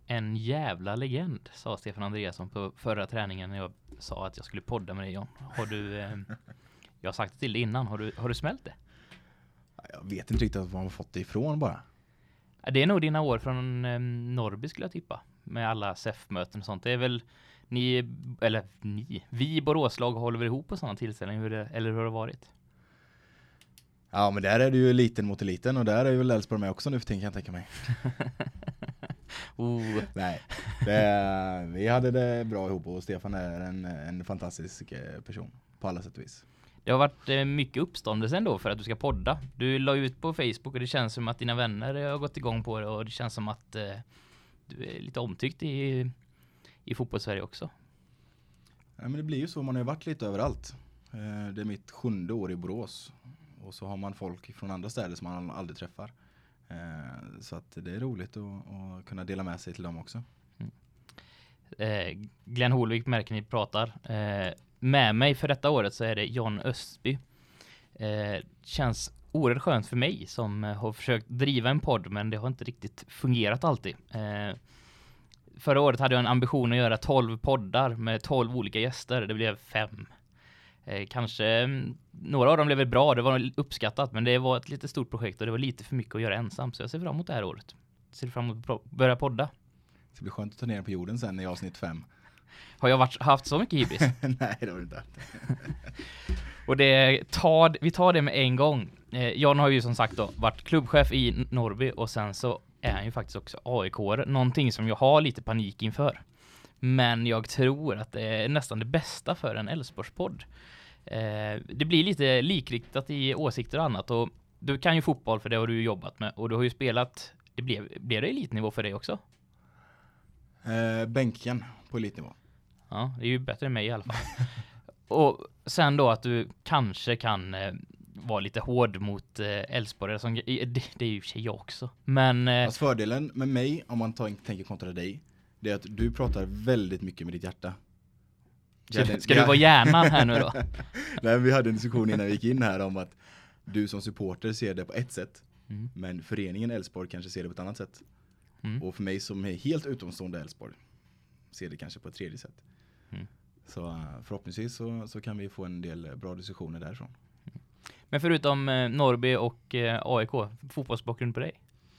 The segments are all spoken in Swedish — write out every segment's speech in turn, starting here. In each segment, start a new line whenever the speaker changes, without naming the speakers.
en jävla legend, sa Stefan Andreasson på förra träningen när jag sa att jag skulle podda med dig, John. Har du, jag har sagt det till dig innan, har du smält det?
Jag vet inte riktigt var man har fått det ifrån bara.
Det är nog dina år från Norrby skulle jag tippa. Med alla SEF-möten och sånt. Det är väl vi i Boråslag håller väl ihop på sådana tillställningar, eller hur har det varit?
Ja, men där är det ju liten mot eliten och där är ju väl Elfsborg med också nu för kan jag tänka mig. Nej, vi hade det bra ihop och Stefan är en fantastisk person på alla sätt och vis.
Det har varit mycket uppståndelse ändå för att du ska podda. Du la ut på Facebook och det känns som att dina vänner har gått igång på det och det känns som att du är lite omtyckt i fotbollssverige också.
Ja, men det blir ju så, man har ju varit lite överallt. Det är mitt 7:e år i Borås och så har man folk från andra städer som man aldrig träffar. Så att det är roligt att kunna dela med sig till dem också.
Glenn Holvik märker ni pratar. Med mig för detta året så är det John Östby. Känns oerhört skönt för mig som har försökt driva en podd men det har inte riktigt fungerat alltid. Förra året hade jag en ambition att göra 12 poddar med 12 olika gäster. Det blev 5. Kanske några av dem blev bra, det var uppskattat men det var ett lite stort projekt och det var lite för mycket att göra ensam så jag ser fram emot det här året. Ser fram emot att börja podda.
Det blir skönt att ta ner på jorden sen i avsnitt 5.
Har jag haft så mycket hybris?
Nej, det har du inte haft.
Och vi tar det med en gång. Jan har ju som sagt då varit klubbchef i Norrby och sen så är han ju faktiskt också AIK-are. Någonting som jag har lite panik inför. Men jag tror att det är nästan det bästa för en Elfsborgspodd. Det blir lite likriktat i åsikter och annat och du kan ju fotboll för det har du jobbat med och du har ju spelat, blev det elitnivå för dig också?
Bänken på elitnivå.
Ja, det är ju bättre än mig i alla fall. Och sen då att du kanske kan vara lite hård mot Elfsborg. Det är ju för sig jag också. Men
alltså fördelen med mig, om man tänker kontra dig, det är att du pratar väldigt mycket med ditt hjärta.
Ska du vara hjärnan här nu då?
Nej, vi hade en diskussion innan vi gick in här om att du som supporter ser det på ett sätt. Men föreningen Elfsborg kanske ser det på ett annat sätt. Och för mig som är helt utomstående Elfsborg ser det kanske på ett tredje sätt. Så förhoppningsvis så kan vi få en del bra diskussioner därifrån.
Men förutom Norrby och AIK, fotbollsbakgrund på dig?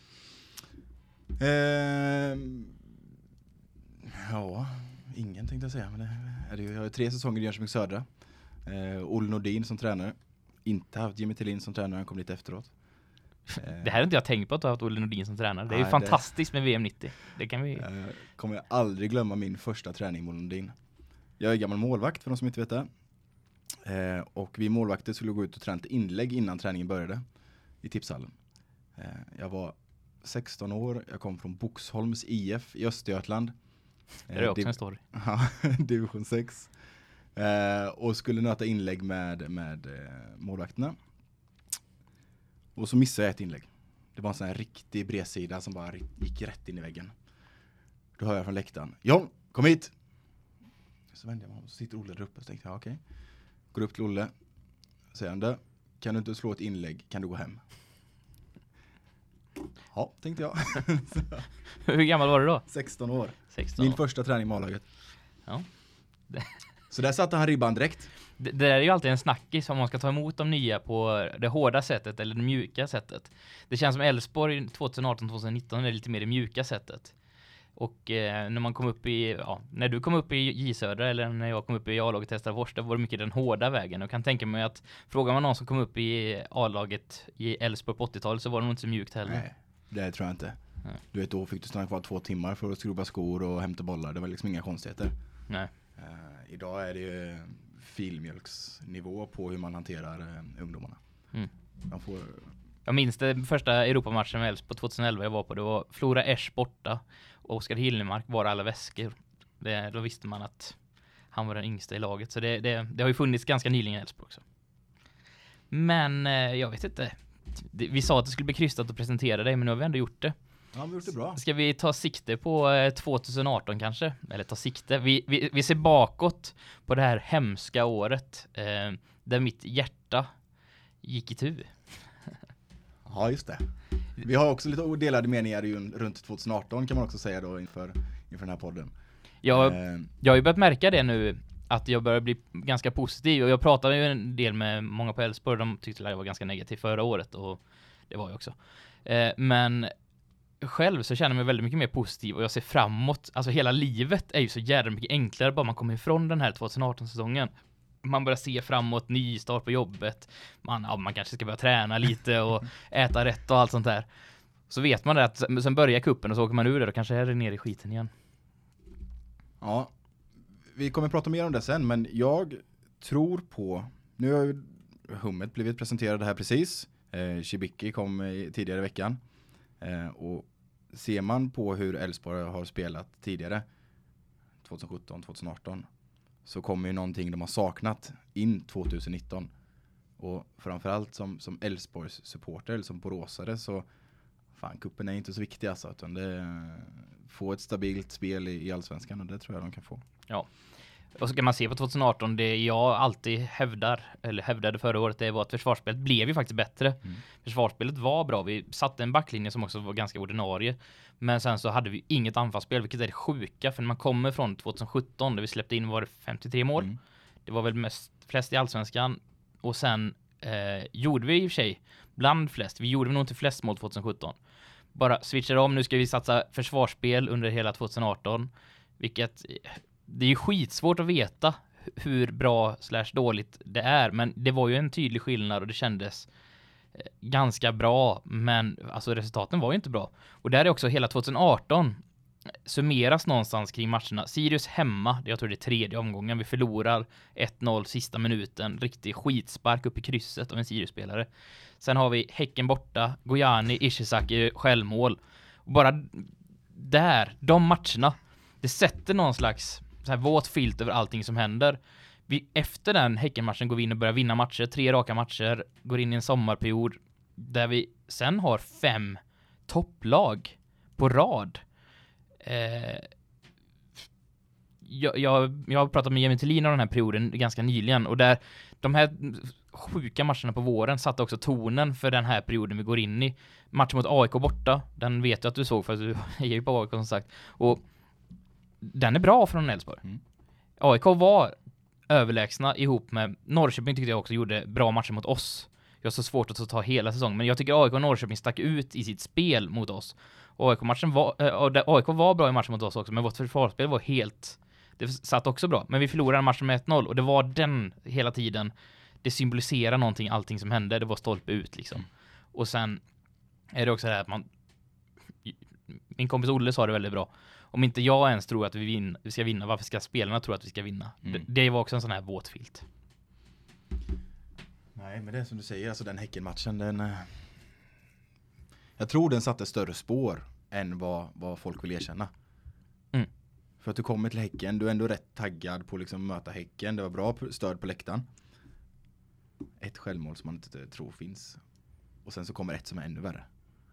Ja, ingen tänkte jag säga. Men jag har 3 säsonger i Jönköping Södra. Olle Nordin som tränare. Inte haft Jimmy Tillin som tränare, han kom lite efteråt.
Det här har inte jag tänkt på att du har haft Olle Nordin som tränare. Det är ju fantastiskt med VM 90. Det kan vi...
Kommer jag aldrig glömma min första träning med Olle Nordin. Jag är gammal målvakt för de som inte vet det. Och vi målvakter skulle gå ut och träna ett inlägg innan träningen började i tipshallen. Jag var 16 år, jag kom från Boxholms IF i Östergötland.
Det är också en story.
Ja, division 6. Och skulle nöta inlägg med målvakterna. Och så missade jag ett inlägg. Det var en sån här riktig bredsida som bara gick rätt in i väggen. Då hör jag från läktaren: John, kom hit! Så vände jag mig om och så sitter Olle där uppe. Så tänkte jag, okej. Går upp till Olle. Säger han: då, kan du inte slå ett inlägg, kan du gå hem? Ja, tänkte jag.
Hur gammal var du då?
16 år.
16
Min
år.
första träning med A-laget.
Ja.
Så där satte han ribban direkt.
Det där är ju alltid en snackis om man ska ta emot de nya på det hårda sättet eller det mjuka sättet. Det känns som Elfsborg 2018-2019 är lite mer det mjuka sättet. Och när man kom upp i, när du kom upp i J Södra eller när jag kom upp i A-laget Hästafors, var det mycket den hårda vägen. Och kan tänka mig att frågar man någon som kom upp i A-laget i Elfsborg på 80-talet så var det nog inte så mjukt heller.
Nej, det tror jag inte.
Nej.
Du vet, då fick du stanna kvar 2 timmar för att skrubba skor och hämta bollar. Det var liksom inga konstigheter.
Nej.
Idag är det ju filmjölksnivå på hur man hanterar ungdomarna. Jag
minns det första Europamatchen med Elfsborg 2011 jag var på. Det var Flora Esch borta och Oskar Hillemark var alla väskor. Då visste man att han var den yngsta i laget. Så det har ju funnits ganska nyligen i Elfsborg också. Men jag vet inte. Vi sa att det skulle bli krystat att presentera dig, men nu har vi ändå gjort det.
Ja, vi har gjort det bra.
Ska vi ta sikte på 2018 kanske? Eller ta sikte. Vi ser bakåt på det här hemska året där mitt hjärta gick i tur.
Ja, just det. Vi har också lite odelade meningar runt 2018 kan man också säga då inför den här podden.
Jag har ju börjat märka det nu, att jag börjar bli ganska positiv, och jag pratade ju en del med många på Elfsborg, de tyckte att jag var ganska negativ förra året, och det var jag också. Men själv så känner jag mig väldigt mycket mer positiv, och jag ser framåt. Alltså hela livet är ju så jävla mycket enklare bara man kommer ifrån den här 2018-säsongen. Man börjar se framåt, ny start på jobbet. Man kanske ska börja träna lite och äta rätt och allt sånt där. Så vet man det att sen börjar kuppen och så åker man ur det och kanske är det ner i skiten igen.
Ja, vi kommer prata mer om det sen, men jag tror på... Nu har ju Hummet blivit presenterad här precis. Cibicki kom tidigare i veckan. Och ser man på hur Elfsborg har spelat tidigare, 2017, 2018, så kommer ju någonting de har saknat in 2019. Och framförallt som Elfsborgs supporter, eller som boråsare, så fan, kuppen är inte så viktig alltså, utan det få ett stabilt spel i Allsvenskan, och det tror jag de kan få.
Ja. Och så kan man se på 2018, det jag alltid hävdade förra året, det var att försvarsspelet blev ju faktiskt bättre. Försvarsspelet var bra, vi satte en backlinje som också var ganska ordinarie, men sen så hade vi inget anfallsspel, vilket är det sjuka, för när man kommer från 2017 där vi släppte in var det 53 mål. Det var väl flest i Allsvenskan, och sen gjorde vi i och för sig bland flest, vi gjorde nog inte flest mål 2017. Bara switchar om, nu ska vi satsa försvarsspel under hela 2018, vilket det är ju skitsvårt att veta hur bra / dåligt det är, men det var ju en tydlig skillnad och det kändes ganska bra, men alltså resultaten var ju inte bra. Och där är också hela 2018 summeras någonstans kring matcherna. Sirius hemma, jag tror det är 3:e omgången, vi förlorar 1-0 sista minuten, riktig skitspark upp i krysset av en Sirius-spelare. Sen har vi Häcken borta, Gojani, Ishizaki självmål. Och bara där, de matcherna, det sätter någon slags så här våt filt över allting som händer. Efter den Häckenmatchen går vi in och börjar vinna matcher, 3 raka matcher, går in i en sommarperiod där vi sen har 5 topplag på rad. Jag har pratat med Jimmy Tillin om den här perioden ganska nyligen, och där de här sjuka matcherna på våren satte också tonen för den här perioden vi går in i. Matchen mot AIK borta, den vet jag att du såg, för att du är ju på AIK som sagt, och den är bra från Elfsborg. AIK var överlägsna ihop med Norrköping, tyckte jag också gjorde bra matcher mot oss. Jag har så svårt att ta hela säsongen, men jag tycker AIK och Norrköping stack ut i sitt spel mot oss. AIK var bra i matchen mot oss också, men vårt försvarsspel var helt... Det satt också bra, men vi förlorade matchen med 1-0, och det var den hela tiden. Det symboliserar någonting, allting som hände. Det var stolpe ut liksom. Och sen är det också det här att man... Min kompis Olle sa det väldigt bra. Om inte jag ens tror att vi ska vinna, varför ska spelarna tro att vi ska vinna? Det var också en sån här våtfilt.
Nej, men det är som du säger, alltså den Häckenmatchen, jag tror den satte större spår än vad folk vill erkänna. För att du kommer till Häcken, du är ändå rätt taggad på liksom möta Häcken. Det var bra stöd på läktaren. Ett självmål som man inte tror finns. Och sen så kommer ett som är ännu värre.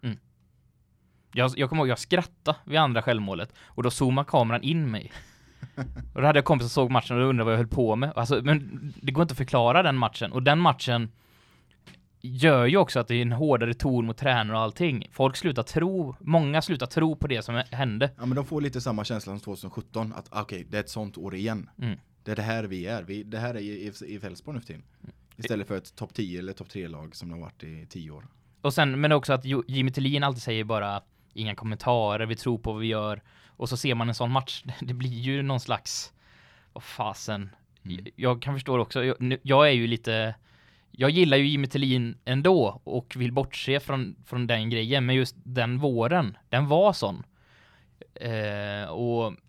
Jag kommer ihåg, jag skrattade vid andra självmålet, och då zoomade kameran in mig. Och då hade jag kompis som såg matchen och undrade vad jag höll på med. Alltså, men det går inte att förklara den matchen. Och den matchen gör ju också att det är en hårdare ton mot tränare och allting. Många slutar tro på det som hände.
Ja, men de får lite samma känsla som 2017. Att okej, det är ett sånt år igen. Det är det här vi är. Det här är i Elfsborg nu för tiden. Istället för ett topp 10 eller topp 3-lag som det har varit i 10 år.
Och sen, men också att Jimmy Tillin alltid säger bara inga kommentarer, vi tror på vad vi gör. Och så ser man en sån match, det blir ju någon slags fasen. Jag kan förstå det också. Jag är ju lite... Jag gillar ju Jimmy Tillin ändå och vill bortse från den grejen. Men just den våren, den var sån. Och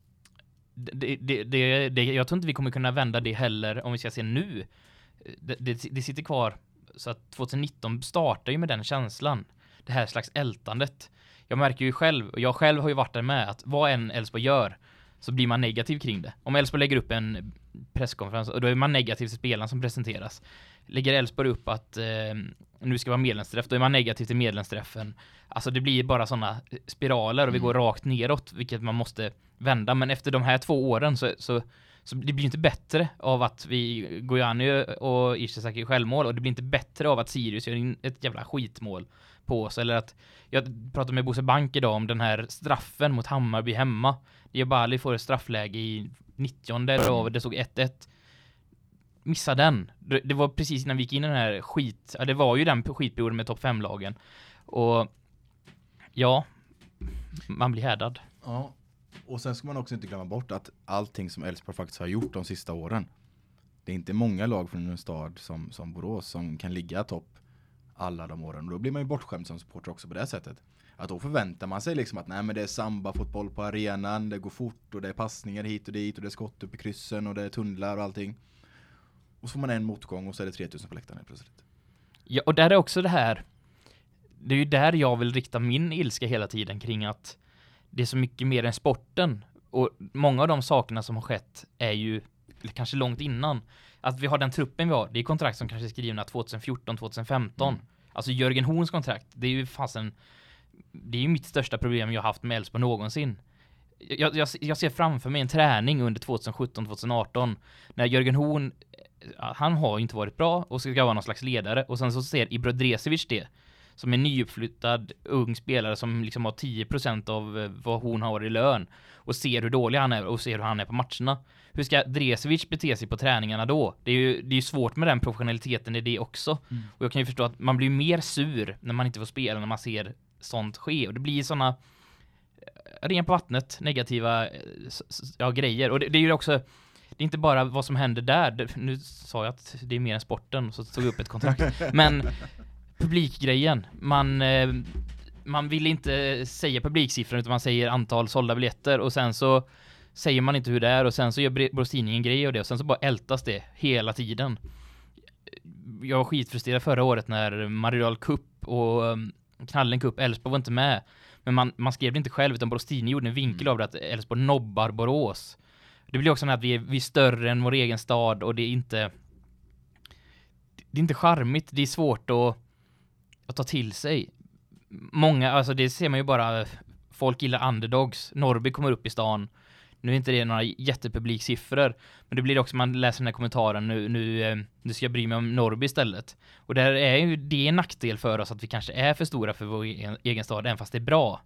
jag tror inte vi kommer kunna vända det heller om vi ska se nu. Det sitter kvar. Så att 2019 startar ju med den känslan. Det här slags ältandet. Jag märker ju själv, och jag själv har ju varit där med, att vad en Elfsborg gör så blir man negativ kring det. Om Elfsborg lägger upp en presskonferens, och då är man negativ till spelarna som presenteras. Lägger Elfsborg upp att nu ska vara medlemsträff, då är man negativ till medlemsträffen. Alltså det blir bara sådana spiraler och vi går rakt neråt, vilket man måste vända. Men efter de här 2 åren så det blir inte bättre av att vi Gojani och Ishizaki självmål, och det blir inte bättre av att Sirius gör ett jävla skitmål på oss. Eller att jag pratade med Bosse Bank idag om den här straffen mot Hammarby hemma. Diabali får ett straffläge i 90:e och det såg 1-1. Missa den. Det var precis innan vi gick in i den här det var ju den skitperioden med topp 5-lagen. Och ja, man blir härdad.
Ja, och sen ska man också inte glömma bort att allting som Elfsborg faktiskt har gjort de sista åren, det är inte många lag från en stad som Borås som kan ligga topp alla de åren. Och då blir man ju bortskämd som supporter också på det sättet. Att då förväntar man sig liksom att nej, men det är samba-fotboll på arenan, det går fort och det är passningar hit och dit och det är skott upp i kryssen och det är tunnlar och allting. Och så får man en motgång och så är det 3000 på läktaren plötsligt.
Ja, och där är också det här. Det är ju där jag vill rikta min ilska hela tiden kring att det är så mycket mer än sporten. Och många av de sakerna som har skett är ju kanske långt innan. Att vi har den truppen vi har. Det är kontrakt som kanske är skrivna 2014-2015. Alltså Jörgen Horns kontrakt. Det är ju det är ju mitt största problem jag har haft med Elfsborg någonsin. Jag ser framför mig en träning under 2017-2018 när Jörgen Horn, han har ju inte varit bra och ska vara någon slags ledare. Och sen så ser Ibro Dresevic det som en nyuppflyttad ung spelare som liksom har 10% av vad hon har i lön och ser hur dålig han är och ser hur han är på matcherna. Hur ska Dresevic bete sig på träningarna då? Det är ju svårt med den professionaliteten i det också. Och jag kan ju förstå att man blir mer sur när man inte får spela när man ser sånt ske. Och det blir såna ren på vattnet, negativa grejer. Och det är ju också, det är inte bara vad som händer där. Nu sa jag att det är mer än sporten så tog jag upp ett kontrakt. Men publikgrejen, man vill inte säga publiksiffror utan man säger antal sålda biljetter och sen så säger man inte hur det är och sen så gör Borås Tidning en grej och det och sen så bara ältas det hela tiden. Jag var skitfrustrerad förra året när Marial Cup och Knallen Cup, Elfsborg var inte med. Men man skrev det inte själv utan Borås Tidning gjorde en vinkel av det att Elfsborg nobbar Borås. Det blir också att vi är större än vår egen stad och det är inte charmigt, det är svårt att ta till sig. Många, alltså det ser man ju bara, folk gillar underdogs. Norrby kommer upp i stan. Nu är inte det några jättepubliksiffror, men det blir också, man läser den här kommentaren, nu ska jag bry mig om Norrby istället. Och där är ju det en nackdel för oss att vi kanske är för stora för vår egen stad, även fast det är bra.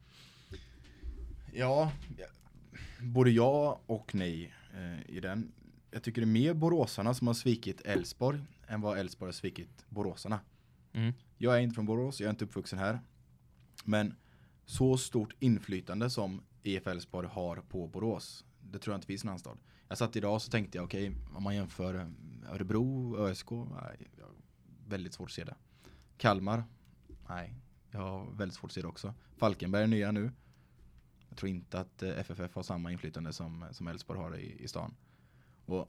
Ja, både ja och nej i den. Jag tycker det är mer boråsarna som har svikit Elfsborg än vad Elfsborg har svikit boråsarna. Jag är inte från Borås, jag är inte uppvuxen här. Men så stort inflytande som IF Elfsborg har på Borås, det tror jag inte finns någon annan stad. Jag satt idag så tänkte jag, okej, om man jämför Örebro, ÖSK, nej, jag har väldigt svårt att se det. Kalmar, nej, jag har väldigt svårt att se det också. Falkenberg är nya nu. Jag tror inte att FFF har samma inflytande som Elfsborg har i stan. Och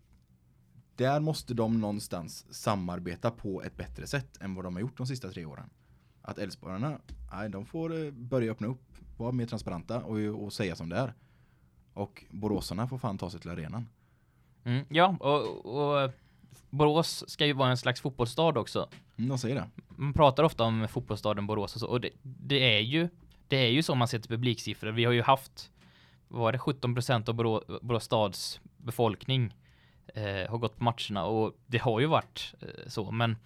där måste de någonstans samarbeta på ett bättre sätt än vad de har gjort de sista 3 åren. Att Elfsborgarna, nej, de får börja öppna upp, vara mer transparenta och säga som det är. Och boråsarna får fan ta sig till arenan.
Ja, och Borås ska ju vara en slags fotbollsstad också.
De säger det.
Man pratar ofta om fotbollsstaden Borås och så. Och det är ju så man ser till publiksiffror. Vi har ju haft, vad var det, 17% av Borås stads befolkning har gått på matcherna. Och det har ju varit så. Men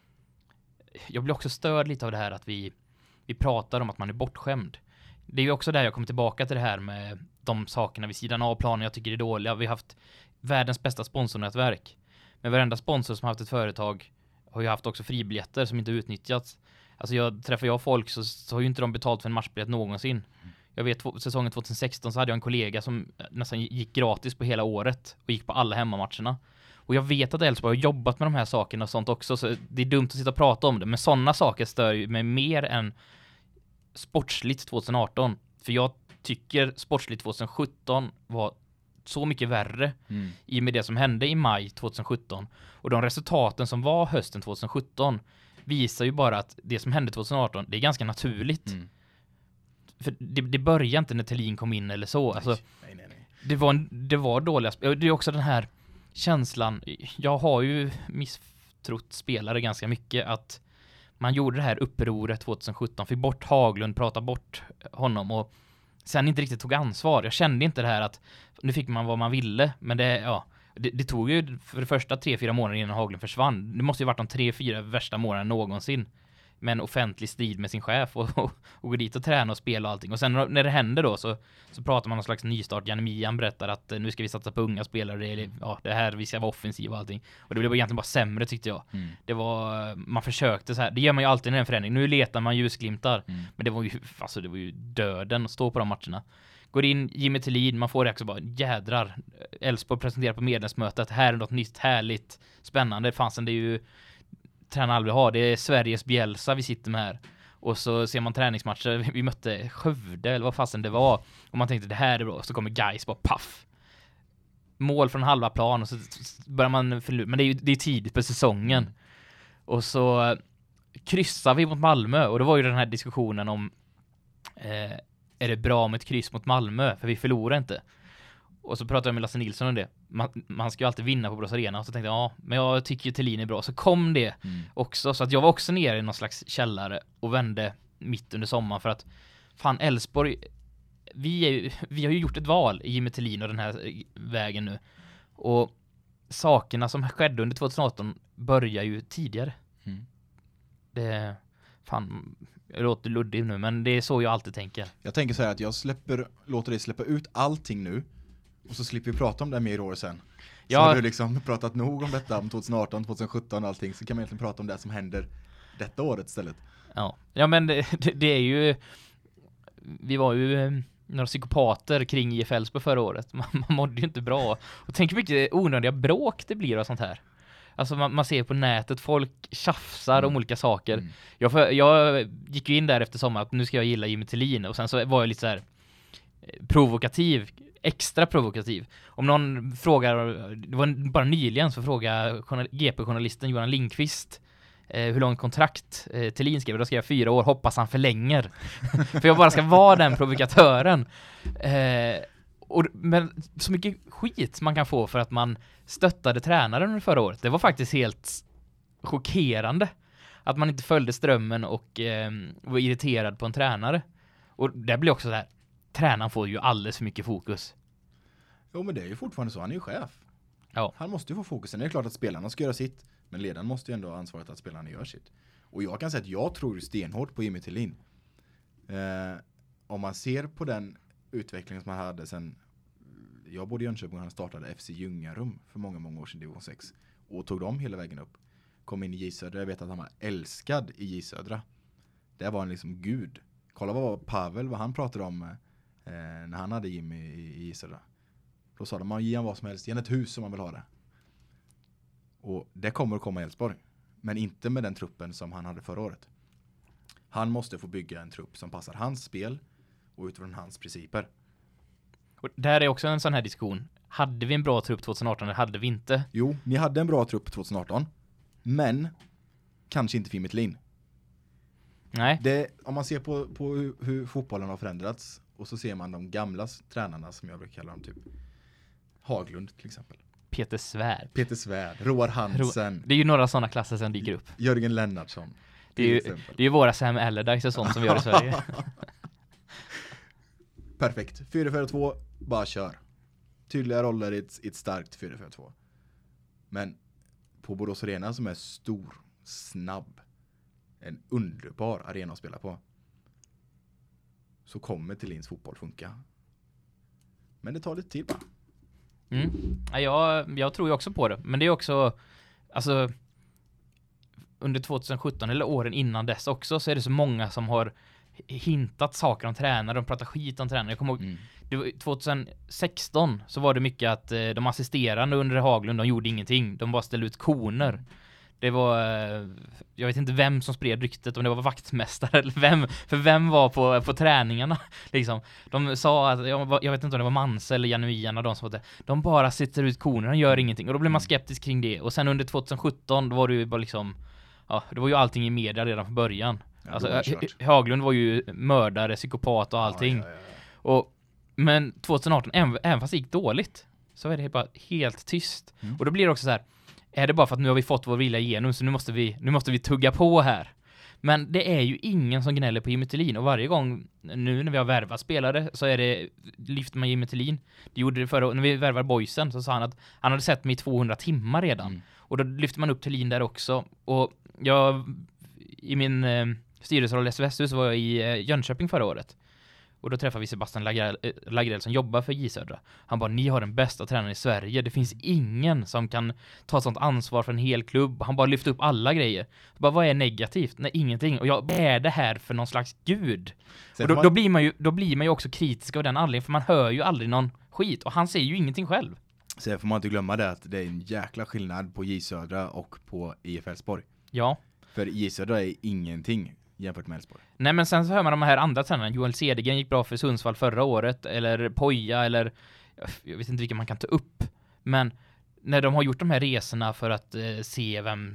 jag blir också störd lite av det här att vi pratar om att man är bortskämd. Det är ju också där jag kommer tillbaka till det här med de sakerna vid sidan av planen jag tycker är dåliga. Vi har haft världens bästa sponsornätverk. Men varenda sponsor som har haft ett företag har ju haft också fribiljetter som inte utnyttjats. Alltså träffar jag folk så har ju inte de betalt för en matchbiljett någonsin. Jag vet säsongen 2016 så hade jag en kollega som nästan gick gratis på hela året och gick på alla hemmamatcherna. Och jag vet att Elfsborg har jobbat med de här sakerna och sånt också, så det är dumt att sitta och prata om det. Men sådana saker stör ju mig mer än sportsligt 2018. För jag tycker sportsligt 2017 var så mycket värre i och med det som hände i maj 2017. Och de resultaten som var hösten 2017 visar ju bara att det som hände 2018, det är ganska naturligt. För det började inte när Thelin kom in eller så. Alltså, nej. Det var dåliga. Det är också den här känslan. Jag har ju misstrott spelare ganska mycket att man gjorde det här upproret 2017, fick bort Haglund, pratade bort honom och sen inte riktigt tog ansvar. Jag kände inte det här att nu fick man vad man ville, men det tog ju för det första 3-4 månader innan Haglund försvann. Det måste ju varit de 3-4 värsta månaderna någonsin. med en offentlig strid med sin chef och gå dit och träna och spela och allting. Och sen när det händer då så pratar man om någon slags nystart. Janne Mian berättar att nu ska vi satsa på unga spelare. Det här, vi ska vara offensiva och allting. Och det blev egentligen bara sämre tyckte jag. Det var, man försökte så här. Det gör man ju alltid när en förändring. Nu letar man ljusglimtar. Men det var ju döden att stå på de matcherna. Går in Jimmy Tillin, man får det också bara jädrar. Elfsborg presenterar på medlemsmötet. Här är något nytt, härligt, spännande. Fansen, det är ju tränar aldrig ha. Det är Sveriges Bielsa vi sitter med här. Och så ser man träningsmatcher. Vi mötte Skövde eller vad fasen det var. Och man tänkte det här är bra. Så kommer Gais bara paff. Mål från halva plan och så börjar man förlora. Men det är tidigt på säsongen. Och så kryssar vi mot Malmö. Och det var ju den här diskussionen om är det bra med ett kryss mot Malmö? För vi förlorar inte. Och så pratade jag med Lasse Nilsson om det. Man ska ju alltid vinna på Borås Arena. Och så tänkte jag, men jag tycker ju Thelin är bra. Så kom det också. Så att jag var också nere i någon slags källare och vände mitt under sommaren. För att fan, Elfsborg, vi har ju gjort ett val i Jimmy Thelin och den här vägen nu. Och sakerna som skedde under 2018 börjar ju tidigare. Det fan, jag låter luddig nu, men det är så jag alltid tänker.
Jag tänker så här att jag låter dig släppa ut allting nu. Och så slipper vi prata om det mer i år sen. Så har du liksom pratat nog om detta om 2018, 2017 och allting. Så kan man egentligen prata om det som händer detta året istället.
Ja men det är ju... Vi var ju några psykopater kring IF Elfsborg förra året. Man mådde ju inte bra. Och tänk hur mycket onödiga bråk det blir och sånt här. Alltså man ser på nätet, folk tjafsar om olika saker. Jag gick ju in där efter sommaren att nu ska jag gilla Jimmy Thelin. Och sen så var jag lite så här provokativ, extra provokativ. Om någon frågar, det var bara nyligen så frågade GP-journalisten Johan Lindqvist hur långt kontrakt Thelin skrev. Då skrev jag 4 år, hoppas han förlänger. För jag bara ska vara den provokatören. Men så mycket skit man kan få för att man stöttade tränaren under förra året. Det var faktiskt helt chockerande att man inte följde strömmen och var irriterad på en tränare. Och det blir också så här, tränaren får ju alldeles för mycket fokus.
Jo, men det är ju fortfarande så, han är ju chef.
Ja.
Han måste ju få fokusen. Det är klart att spelarna ska göra sitt, men ledaren måste ju ändå ha ansvaret att spelarna gör sitt. Och jag kan säga att jag tror stenhårt på Jimmy Thelin. Om man ser på den utvecklingen som han hade sen jag bodde i Jönköping och han startade FC Ljungarum för många år sedan, division 6, och tog dem hela vägen upp. Kom in i J Södra. Jag vet att han var älskad i J Södra. Det var en liksom gud. Kolla vad han pratade om när han hade Jimmy i J Södra. Då sa de, man ger han vad som helst, ge ett hus som man vill ha det. Och det kommer att komma i Elfsborg. Men inte med den truppen som han hade förra året. Han måste få bygga en trupp som passar hans spel och utifrån hans principer.
Och där är också en sån här diskussion. Hade vi en bra trupp 2018 eller hade vi inte?
Jo, ni hade en bra trupp 2018. Men kanske inte Jimmy Thelin.
Nej.
Om man ser på hur fotbollen har förändrats och så ser man de gamla tränarna som jag brukar kalla dem, typ Haglund till exempel.
Peter Svärd.
Roar Hansen.
Det är ju några sådana klasser som dyker upp.
Jörgen Lennartsson.
Det är ju våra Sam Allardyce och sånt som gör i Sverige.
Perfekt. 4-4-2, bara kör. Tydliga roller i ett starkt 4-4-2. Men på Borås Arena som är stor, snabb, en underbar arena att spela på, så kommer Thelins fotboll funka. Men det tar lite tid bara.
Jag tror ju också på det. Men det är också, alltså, under 2017 eller åren innan dess också, så är det så många som har hintat saker om tränare. De pratar skit om tränare. Jag kommer ihåg, 2016 så var det mycket att de assisterande under Haglund, de gjorde ingenting. De bara ställde ut koner. Det var, jag vet inte vem som spred ryktet, om det var vaktmästare eller vem var på träningarna liksom. De sa att, jag vet inte om det var Manse eller Januian, de som var det. De bara sitter ut konerna och gör ingenting. Och då blev man skeptisk kring det. Och sen under 2017 då var det ju bara liksom, ja, det var ju allting i media redan från början. Ja, alltså, Haglund var ju mördare, psykopat och allting. Ja. Men 2018, även fast det gick dåligt, så är det bara helt tyst. Och då blir det också så här, är det bara för att nu har vi fått vår vilja igenom, så nu måste vi tugga på här. Men det är ju ingen som gnäller på Jimmy Thelin. Och varje gång nu när vi har värvat spelare så lyfter man Jimmy Thelin. Det gjorde det förra, när vi värvar boysen så sa han att han hade sett mig i 200 timmar redan. Och då lyfter man upp Thelin där också. Och i min styrelseroll i SVSU så var jag i Jönköping förra året. Och då träffade vi Sebastian Lagrell som jobbar för J Södra. Han bara, ni har den bästa tränaren i Sverige. Det finns ingen som kan ta sånt ansvar för en hel klubb. Han bara lyfter upp alla grejer. Bara, vad är negativt? Nej, ingenting. Och vad är det här för någon slags gud? Och då blir man ju också kritisk av den anledningen. För man hör ju aldrig någon skit. Och han säger ju ingenting själv.
Så får man inte glömma det att det är en jäkla skillnad på J Södra och på IF Elfsborg.
Ja.
För J Södra är ingenting jämfört med Elfsborg.
Nej, men sen så hör man de här andra tränarna. Joel Cedergren gick bra för Sundsvall förra året. Eller Poja, eller jag vet inte vilka man kan ta upp. Men när de har gjort de här resorna för att se vem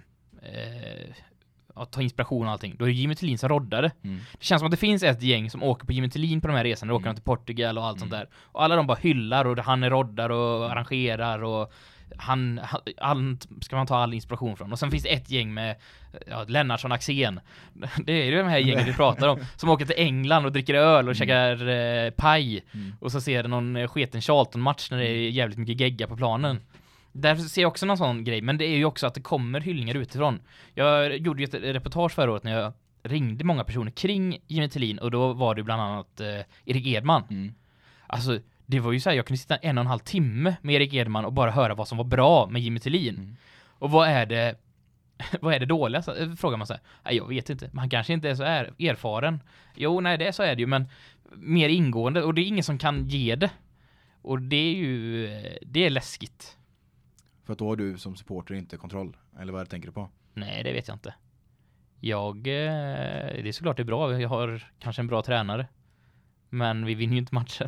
ta inspiration och allting, då är det Jimmy Tillin som roddade. Det känns som att det finns ett gäng som åker på Jimmy Tillin på de här resorna. Då åker de till Portugal och allt sånt där. Och alla de bara hyllar och han är roddar och arrangerar och han ska man ta all inspiration från. Och sen finns det ett gäng med Lennartsson Axén. Det är ju de här gängen vi pratar om. Som åker till England och dricker öl och käkar paj. Och så ser det någon sketen Charlton-match när det är jävligt mycket gegga på planen. Därför ser jag också någon sån grej. Men det är ju också att det kommer hyllningar utifrån. Jag gjorde ju ett reportage förra året när jag ringde många personer kring Jimmy Tillin. Och då var det bland annat Erik Edman. Alltså, det var ju så här, jag kunde sitta 1,5 timme med Erik Edman och bara höra vad som var bra med Jimmy Tillin. Och vad är det dåliga? Frågar man sig. Nej, jag vet inte. Man kanske inte är så erfaren. Jo, nej, så är det ju. Men mer ingående. Och det är ingen som kan ge det. Och det är läskigt.
För att då har du som supporter inte kontroll. Eller vad tänker du på?
Nej, det vet jag inte. Det är såklart det är bra. Jag har kanske en bra tränare. Men vi vinner ju inte matcher.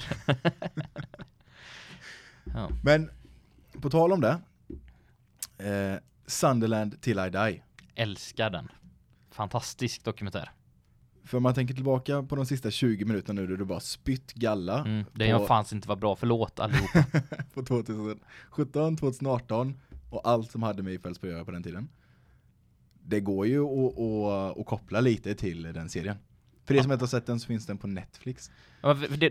Ja.
Men på tal om det. Sunderland Till I Die.
Älskar den. Fantastisk dokumentär.
För man tänker tillbaka på de sista 20 minuterna nu. Då du bara spytt galla.
Det fanns inte var bra. Förlåt allihopa.
På 2017, 2018. Och allt som hade med IF Elfsborg att göra på den tiden. Det går ju att koppla lite till den serien. För det som inte har sett den så finns den på Netflix.
Ja,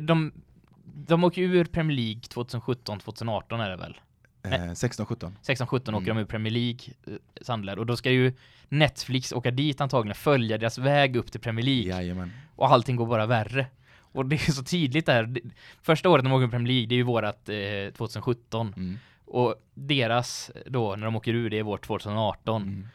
de åker ur Premier League 2017-2018 är det väl?
16-17.
16-17 åker de ur Premier League, Sunderland. Och då ska ju Netflix åka dit antagligen, följa deras väg upp till Premier League.
Jajamän.
Och allting går bara värre. Och det är så tydligt där. Första året de åker ur Premier League, det är ju vårat 2017. Och deras då, när de åker ur, det är vårt 2018.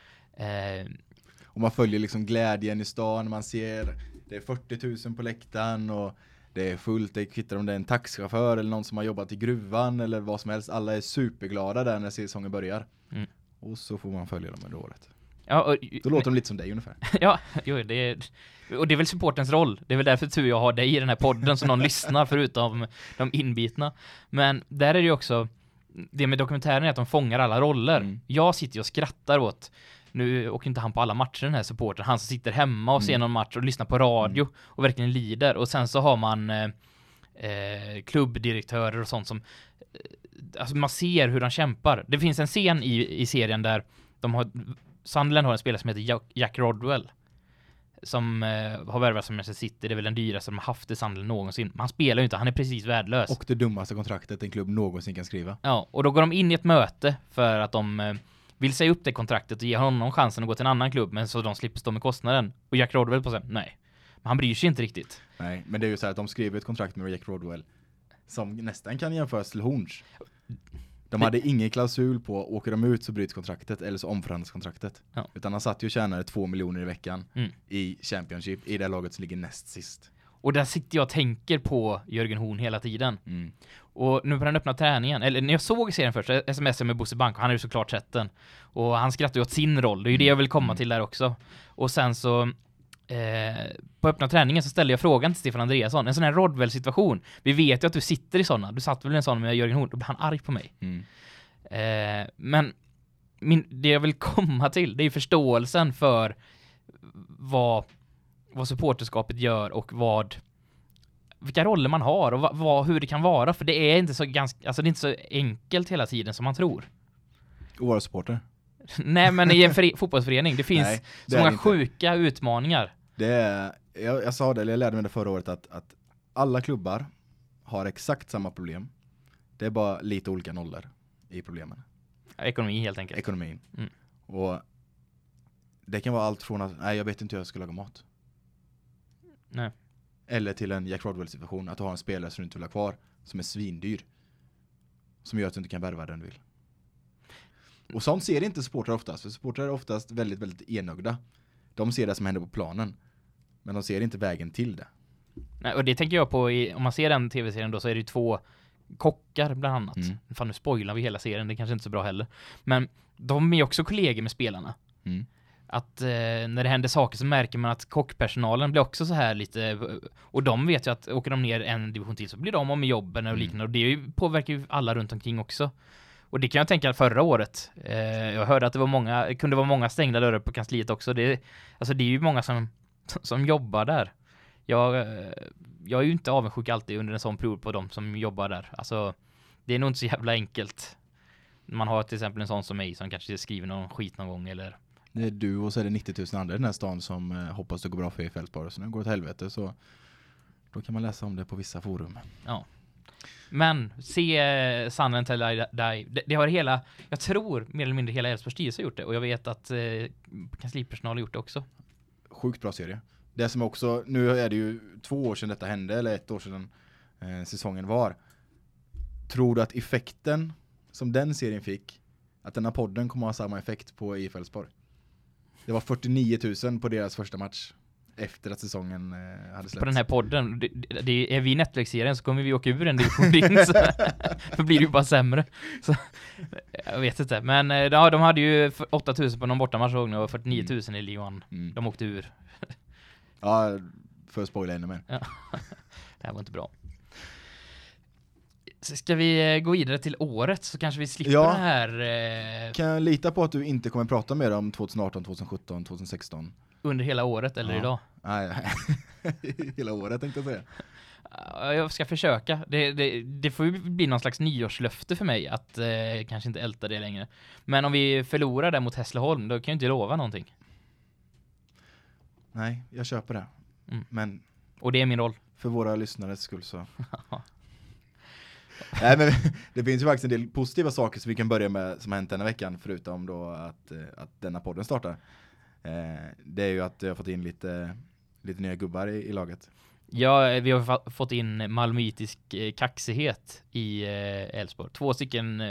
Och man följer liksom glädjen i stan. Man ser, det är 40 000 på läktaren och det är fullt. Det kvittar om det är en taxichaufför eller någon som har jobbat i gruvan eller vad som helst. Alla är superglada där när säsongen börjar. Och så får man följa dem under året.
Ja,
då låter de lite som dig ungefär.
Ja, och det är väl supportens roll. Det är väl därför tur jag har dig i den här podden så någon lyssnar förutom de inbitna. Men där är det ju också, det med dokumentären är att de fångar alla roller. Jag sitter ju och skrattar åt, nu åker inte han på alla matcher den här supporten, han som sitter hemma och ser någon match och lyssnar på radio och verkligen lider. Och sen så har man klubbdirektörer och sånt som alltså man ser hur de kämpar. Det finns en scen i serien där Sunderland har en spelare som heter Jack Rodwell som har värvat som Manchester City. Det är väl den dyraste de har haft i Sunderland någonsin. Men han spelar ju inte, han är precis värdelös.
Och det dummaste kontraktet en klubb någonsin kan skriva.
Ja, och då går de in i ett möte för att de vill säga upp det kontraktet och ge honom chansen att gå till en annan klubb, men så de slipper stå med kostnaden. Och Jack Rodwell på sig, nej. Men han bryr sig inte riktigt.
Nej, men det är ju så här att de skriver ett kontrakt med Jack Rodwell som nästan kan jämföras till Horns. De hade ingen klausul på, åker de ut så bryts kontraktet eller så omförhandlas kontraktet. Ja. Utan han satt ju och tjänade 2 miljoner i veckan i Championship, i det laget som ligger näst sist.
Och där sitter jag och tänker på Jörgen Horn hela tiden. Och nu på den öppna träningen, eller när jag såg serien först, smsade med Bosse Bank och han har ju såklart sett den. Och han skrattar ju åt sin roll, det är ju det jag vill komma till där också. Och sen så på öppna träningen så ställde jag frågan till Stefan Andreasson, en sån här Rodwell-situation. Vi vet ju att du sitter i sådana, du satt väl i en sån med Jörgen Horn, då blir han arg på mig. Men det jag vill komma till, det är ju förståelsen för vad supporterskapet gör och vilka roller man har och hur det kan vara, för det är inte så det är inte så enkelt hela tiden som man tror.
Och vara supporter.
Nej, men i en fotbollsförening det finns så många sjuka utmaningar.
Jag sa det, eller jag lärde mig det förra året att alla klubbar har exakt samma problem. Det är bara lite olika nollor i problemen.
Ekonomi helt enkelt.
Ekonomin. Och Det kan vara allt från att nej, jag vet inte hur jag ska laga mat.
Nej.
Eller till en Jack Rodwell-situation. Att du har en spelare som du inte vill ha kvar. Som är svindyr. Som gör att du inte kan värva den du vill. Och sånt ser inte supportrar oftast. För supportrar är oftast väldigt, väldigt enögda. De ser det som händer på planen. Men de ser inte vägen till det.
Nej, och det tänker jag på, om man ser den tv-serien då, så är det ju 2 kockar bland annat. Fan, nu spoilar vi hela serien, det är kanske inte så bra heller. Men de är också kollegor med spelarna. Att när det händer saker så märker man att kockpersonalen blir också så här lite, och de vet ju att åker de ner en division till så blir de av med jobben och liknande, och det påverkar ju alla runt omkring också. Och det kan jag tänka förra året. Jag hörde att det kunde vara många stängda dörrar på kansliet också. Det är ju många som jobbar där. Jag är ju inte avundsjuk alltid under en sån period på de som jobbar där. Alltså, det är nog inte så jävla enkelt. Man har till exempel en sån som mig som kanske skriver någon skit någon gång eller...
Det är du och så är det 90 000 andra i den här stan som hoppas det går bra för IF Elfsborg. Så när det går åt helvete så då kan man läsa om det på vissa forum.
Ja. Men se Sunderland Till I Die. Det har hela, jag tror mer eller mindre hela Elfsborgs styrelse har gjort det. Och jag vet att kanslipersonal har gjort det också.
Sjukt bra serie. Det som också, nu är det ju 2 år sedan detta hände, eller 1 år sedan säsongen var. Tror du att effekten som den serien fick, att den här podden kommer ha samma effekt på IF Elfsborg? Det var 49 000 på deras första match efter att säsongen hade släppts.
På den här podden, det är vi Netflix-serien så kommer vi åka ur en division in, så blir det ju bara sämre. Så, jag vet inte, men ja, de hade ju 8 000 på någon bortamatch och 49 000 i Ligan. De åkte ur.
Ja, för att spoila ännu mer.
Ja. Det här var inte bra. Så ska vi gå vidare till året så kanske vi slipper det här.
Kan jag lita på att du inte kommer prata mer om 2018, 2017, 2016?
Under hela året eller idag?
Nej, hela året tänkte jag säga.
Jag ska försöka. Det får ju bli någon slags nyårslöfte för mig att kanske inte älta det längre. Men om vi förlorar det mot Hässleholm, då kan jag inte lova någonting.
Nej, jag köper det. Men
och det är min roll.
För våra lyssnares skull så. Nej, men det finns ju faktiskt en del positiva saker som vi kan börja med som har hänt denna veckan, förutom då att denna podden startar. Det är ju att jag har fått in lite nya gubbar i laget.
Ja, vi har fått in malmöitisk kaxighet i Elfsborg. 2 stycken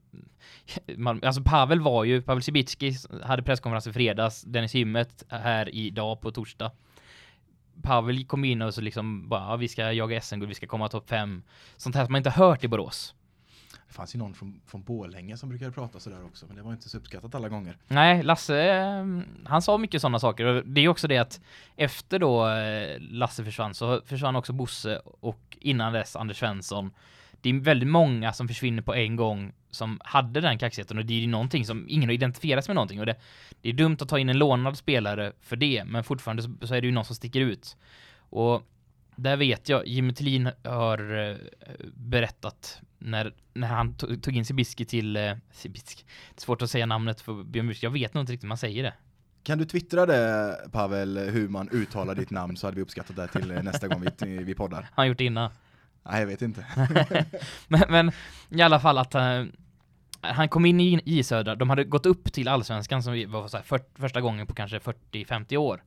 alltså Pavel Sibicki hade presskonferens i fredags, Dennis Hymmet här idag på torsdag. Pavel kom in och så liksom bara, vi ska jaga SM-guld, vi ska komma topp 5. Sånt här som man inte hört i Borås.
Det fanns ju någon från Borlänge som brukade prata så där också, men det var inte så uppskattat alla gånger.
Nej, Lasse, han sa mycket sådana saker. Det är också det att efter då Lasse försvann så försvann också Bosse och innan dess Anders Svensson. Det är väldigt många som försvinner på en gång som hade den kaxigheten, och det är ju någonting som ingen har identifierats med någonting, och det är dumt att ta in en lånad spelare för det, men fortfarande så är det ju någon som sticker ut. Och där vet jag, Jimmy Tillin har berättat när han tog in Sibicki till Sibicki. Det är svårt att säga namnet för Björn Bursk. Jag vet nog inte riktigt hur man säger det. Kan
du twittra det, Pavel, hur man uttalar ditt namn, så hade vi uppskattat det till nästa gång vi poddar.
Han har gjort det innan.
Nej, jag vet inte.
men i alla fall att han kom in i Södra. De hade gått upp till Allsvenskan som var så här första gången på kanske 40-50 år.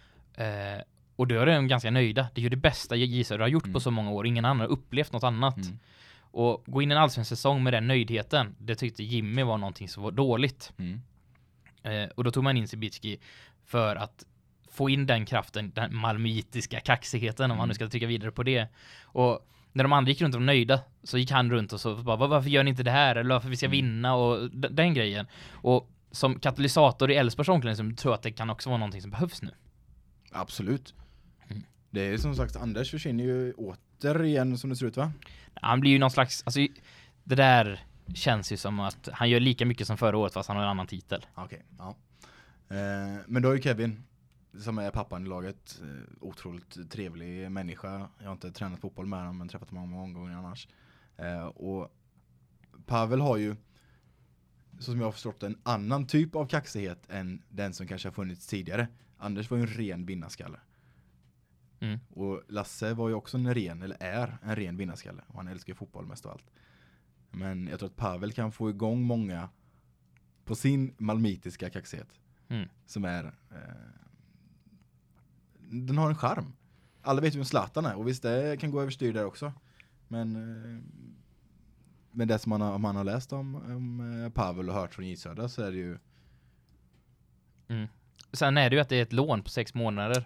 Och då är de ganska nöjda. Det är ju det bästa J Södra har gjort på så många år. Ingen annan har upplevt något annat. Och gå in i en allsvensk säsong med den nöjdheten, det tyckte Jimmy var någonting som var dåligt. Och då tog man in Sibicki för att få in den kraften, den malmöitiska kaxigheten, om man nu ska trycka vidare på det. Och när de andra gick runt och var nöjda, så gick han runt och så bara, varför gör ni inte det här? Eller varför vi ska vinna? Och den grejen. Och som katalysator i Elfsborgs omklädningsrum tror jag att det kan också vara någonting som behövs nu.
Absolut. Det är som sagt, Anders försvinner ju återigen som det ser ut, va?
Han blir ju någon slags, alltså det där känns ju som att han gör lika mycket som förra året fast han har en annan titel.
Okej, ja. Men då är ju Kevin, som är pappan i laget, otroligt trevlig människa. Jag har inte tränat fotboll med honom, men träffat honom många gånger annars. Och Pavel har ju, så som jag har förstått, en annan typ av kaxighet än den som kanske har funnits tidigare. Anders var ju en ren vinnarskalle. Och Lasse var ju också är en ren vinnarskalle. Och han älskar ju fotboll mest av allt. Men jag tror att Pavel kan få igång många på sin malmitiska kaxighet. som är den har en charm. Alla vet ju vem Zlatan är och visst det kan gå överstyr där också. Men det som man har läst om Pavel och hört från J-Södra så är det ju
Sen är det ju att det är ett lån på 6 månader.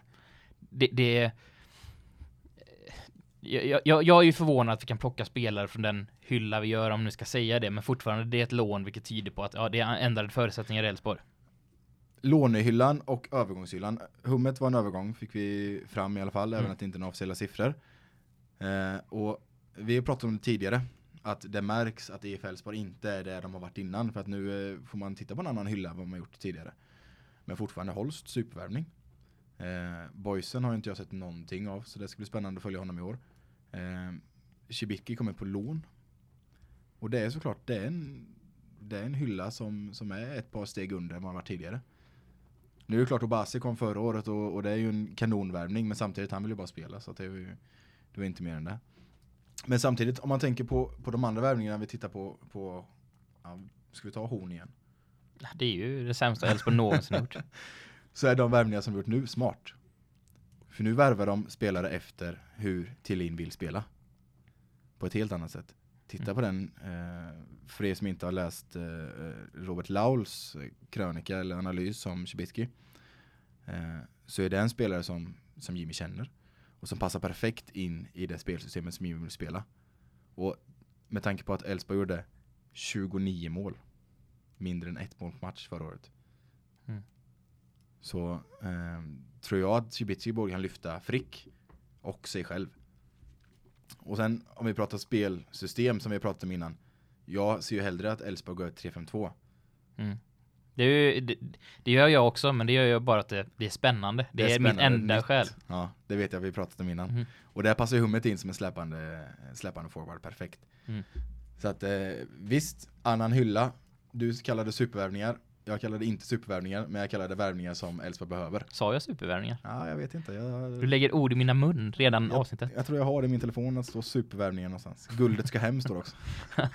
Jag är ju förvånad att vi kan plocka spelare från den hylla vi gör, om nu ska säga det, men fortfarande det är ett lån, vilket tyder på att det är ändrade förutsättningar i Elfsborg.
Lånehyllan och övergångshyllan. Hummet var en övergång, fick vi fram i alla fall, även att det inte är några officiella siffror. Och vi har pratat om det tidigare, att det märks att IF Elfsborg inte är där de har varit innan, för att nu får man titta på en annan hylla än vad man gjort tidigare. Men fortfarande hålls supervärvning. Boysen har inte jag sett någonting av, så det ska bli spännande att följa honom i år. Cibicki kommer på lån. Och det är såklart, det är en hylla som är ett par steg under vad man varit tidigare. Nu är det klart att Obasi kom förra året och det är ju en kanonvärvning, men samtidigt han vill ju bara spela, så att det var inte mer än det. Men samtidigt, om man tänker på de andra värvningarna vi tittar på ska vi ta Horn igen?
Det är ju det sämsta Elfsborg någonsin gjort.
Så är de värvningar som vi gjort nu smart. För nu värvar de spelare efter hur Thelin vill spela. På ett helt annat sätt. Titta på den, för er som inte har läst Robert Lauls krönika eller analys om Cibicki, så är det en spelare som Jimmy känner och som passar perfekt in i det spelsystemet som Jimmy vill spela. Och med tanke på att Elfsborg gjorde 29 mål, mindre än 1 mål på match förra året, så tror jag att Cibicki både kan lyfta Frick och sig själv. Och sen om vi pratar spelsystem som vi pratat om innan, jag ser ju hellre att Elfsborg går 3-5-2.
Det gör jag också, men det gör jag bara att det är spännande. Det är min enda skäl.
Ja, det vet jag vi pratat om innan. Och där passar ju Hummet in som en släpande forward perfekt. Så att visst, annan hylla. Du kallade supervärvningar. Jag kallade inte supervärvningar, men jag kallade värvningar som Elfsborg behöver.
Sa jag supervärvningar?
Ja, jag vet inte.
Du lägger ord i mina mun redan avsnittet.
Jag tror jag har det i min telefon att stå supervärvningar någonstans. Guldet ska hem står också.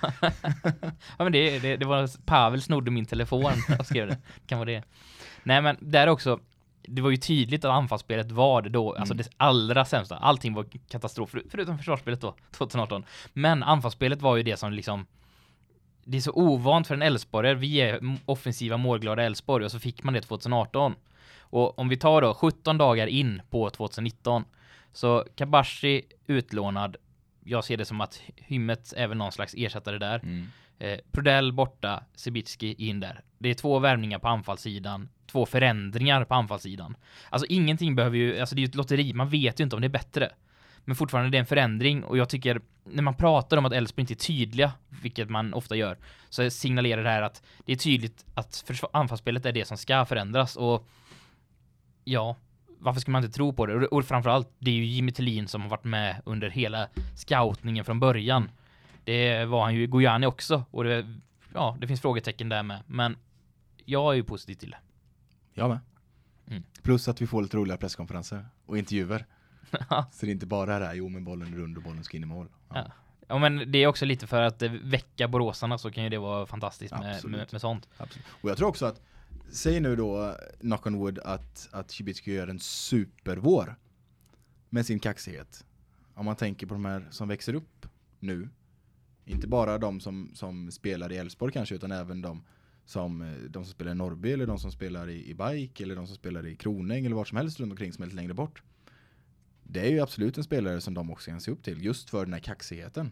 Ja, men det var Pavel snodde min telefon och skrev det. Kan vara det. Nej, men där också, det var ju tydligt att anfallsspelet var det då, alltså det allra sämsta. Allting var katastrof, förutom försvarsspelet då, 2018. Men anfallsspelet var ju det som liksom, det är så ovant för en Elfsborgare. Vi är offensiva målglada Elfsborg och så fick man det 2018. Och om vi tar då 17 dagar in på 2019, så Kabashi utlånad. Jag ser det som att Hymmet är väl någon slags ersättare där. Prodell borta, Cibicki in där. Det är 2 värvningar på anfallssidan, 2 förändringar på anfallssidan. Alltså ingenting behöver ju, alltså det är ju ett lotteri, man vet ju inte om det är bättre. Men fortfarande det är en förändring, och jag tycker när man pratar om att Elfsborg inte är tydliga, vilket man ofta gör, så signalerar det här att det är tydligt att anfallsspelet är det som ska förändras. Och ja, varför ska man inte tro på det? Och framförallt, det är ju Jimmy Thelin som har varit med under hela scoutningen från början. Det var han ju i Gojani också, och det finns frågetecken där med. Men jag är ju positiv till det.
Jag med. Plus att vi får lite roliga presskonferenser och intervjuer. Så det är inte bara det här, men bollen är rund och bollen ska in i mål.
Ja, men det är också lite för att väcka boråsarna, så kan ju det vara fantastiskt med sånt.
Absolut. Och jag tror också att, säg nu då, knock on wood, att Cibicki gör en supervår med sin kaxighet. Om man tänker på de här som växer upp nu, inte bara de som spelar i Elfsborg kanske, utan även de som spelar i Norrby, eller de som spelar i Bike, eller de som spelar i Kronäng, eller vart som helst runt omkring som är lite längre bort. Det är ju absolut en spelare som de också kan se upp till, just för den här kaxigheten.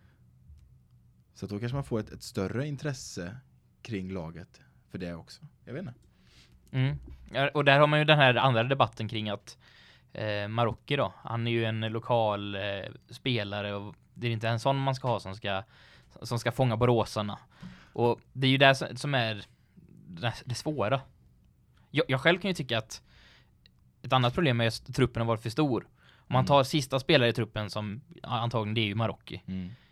Så då kanske man får ett större intresse kring laget för det också. Jag vet inte.
Ja, och där har man ju den här andra debatten kring att Marocki då, han är ju en lokal spelare, och det är inte en sån man ska ha som ska fånga boråsarna. Och det är ju det som är det svåra. Jag själv kan ju tycka att ett annat problem är att truppen har varit för stor. Om man tar sista spelare i truppen, som antagligen det är ju Marocki.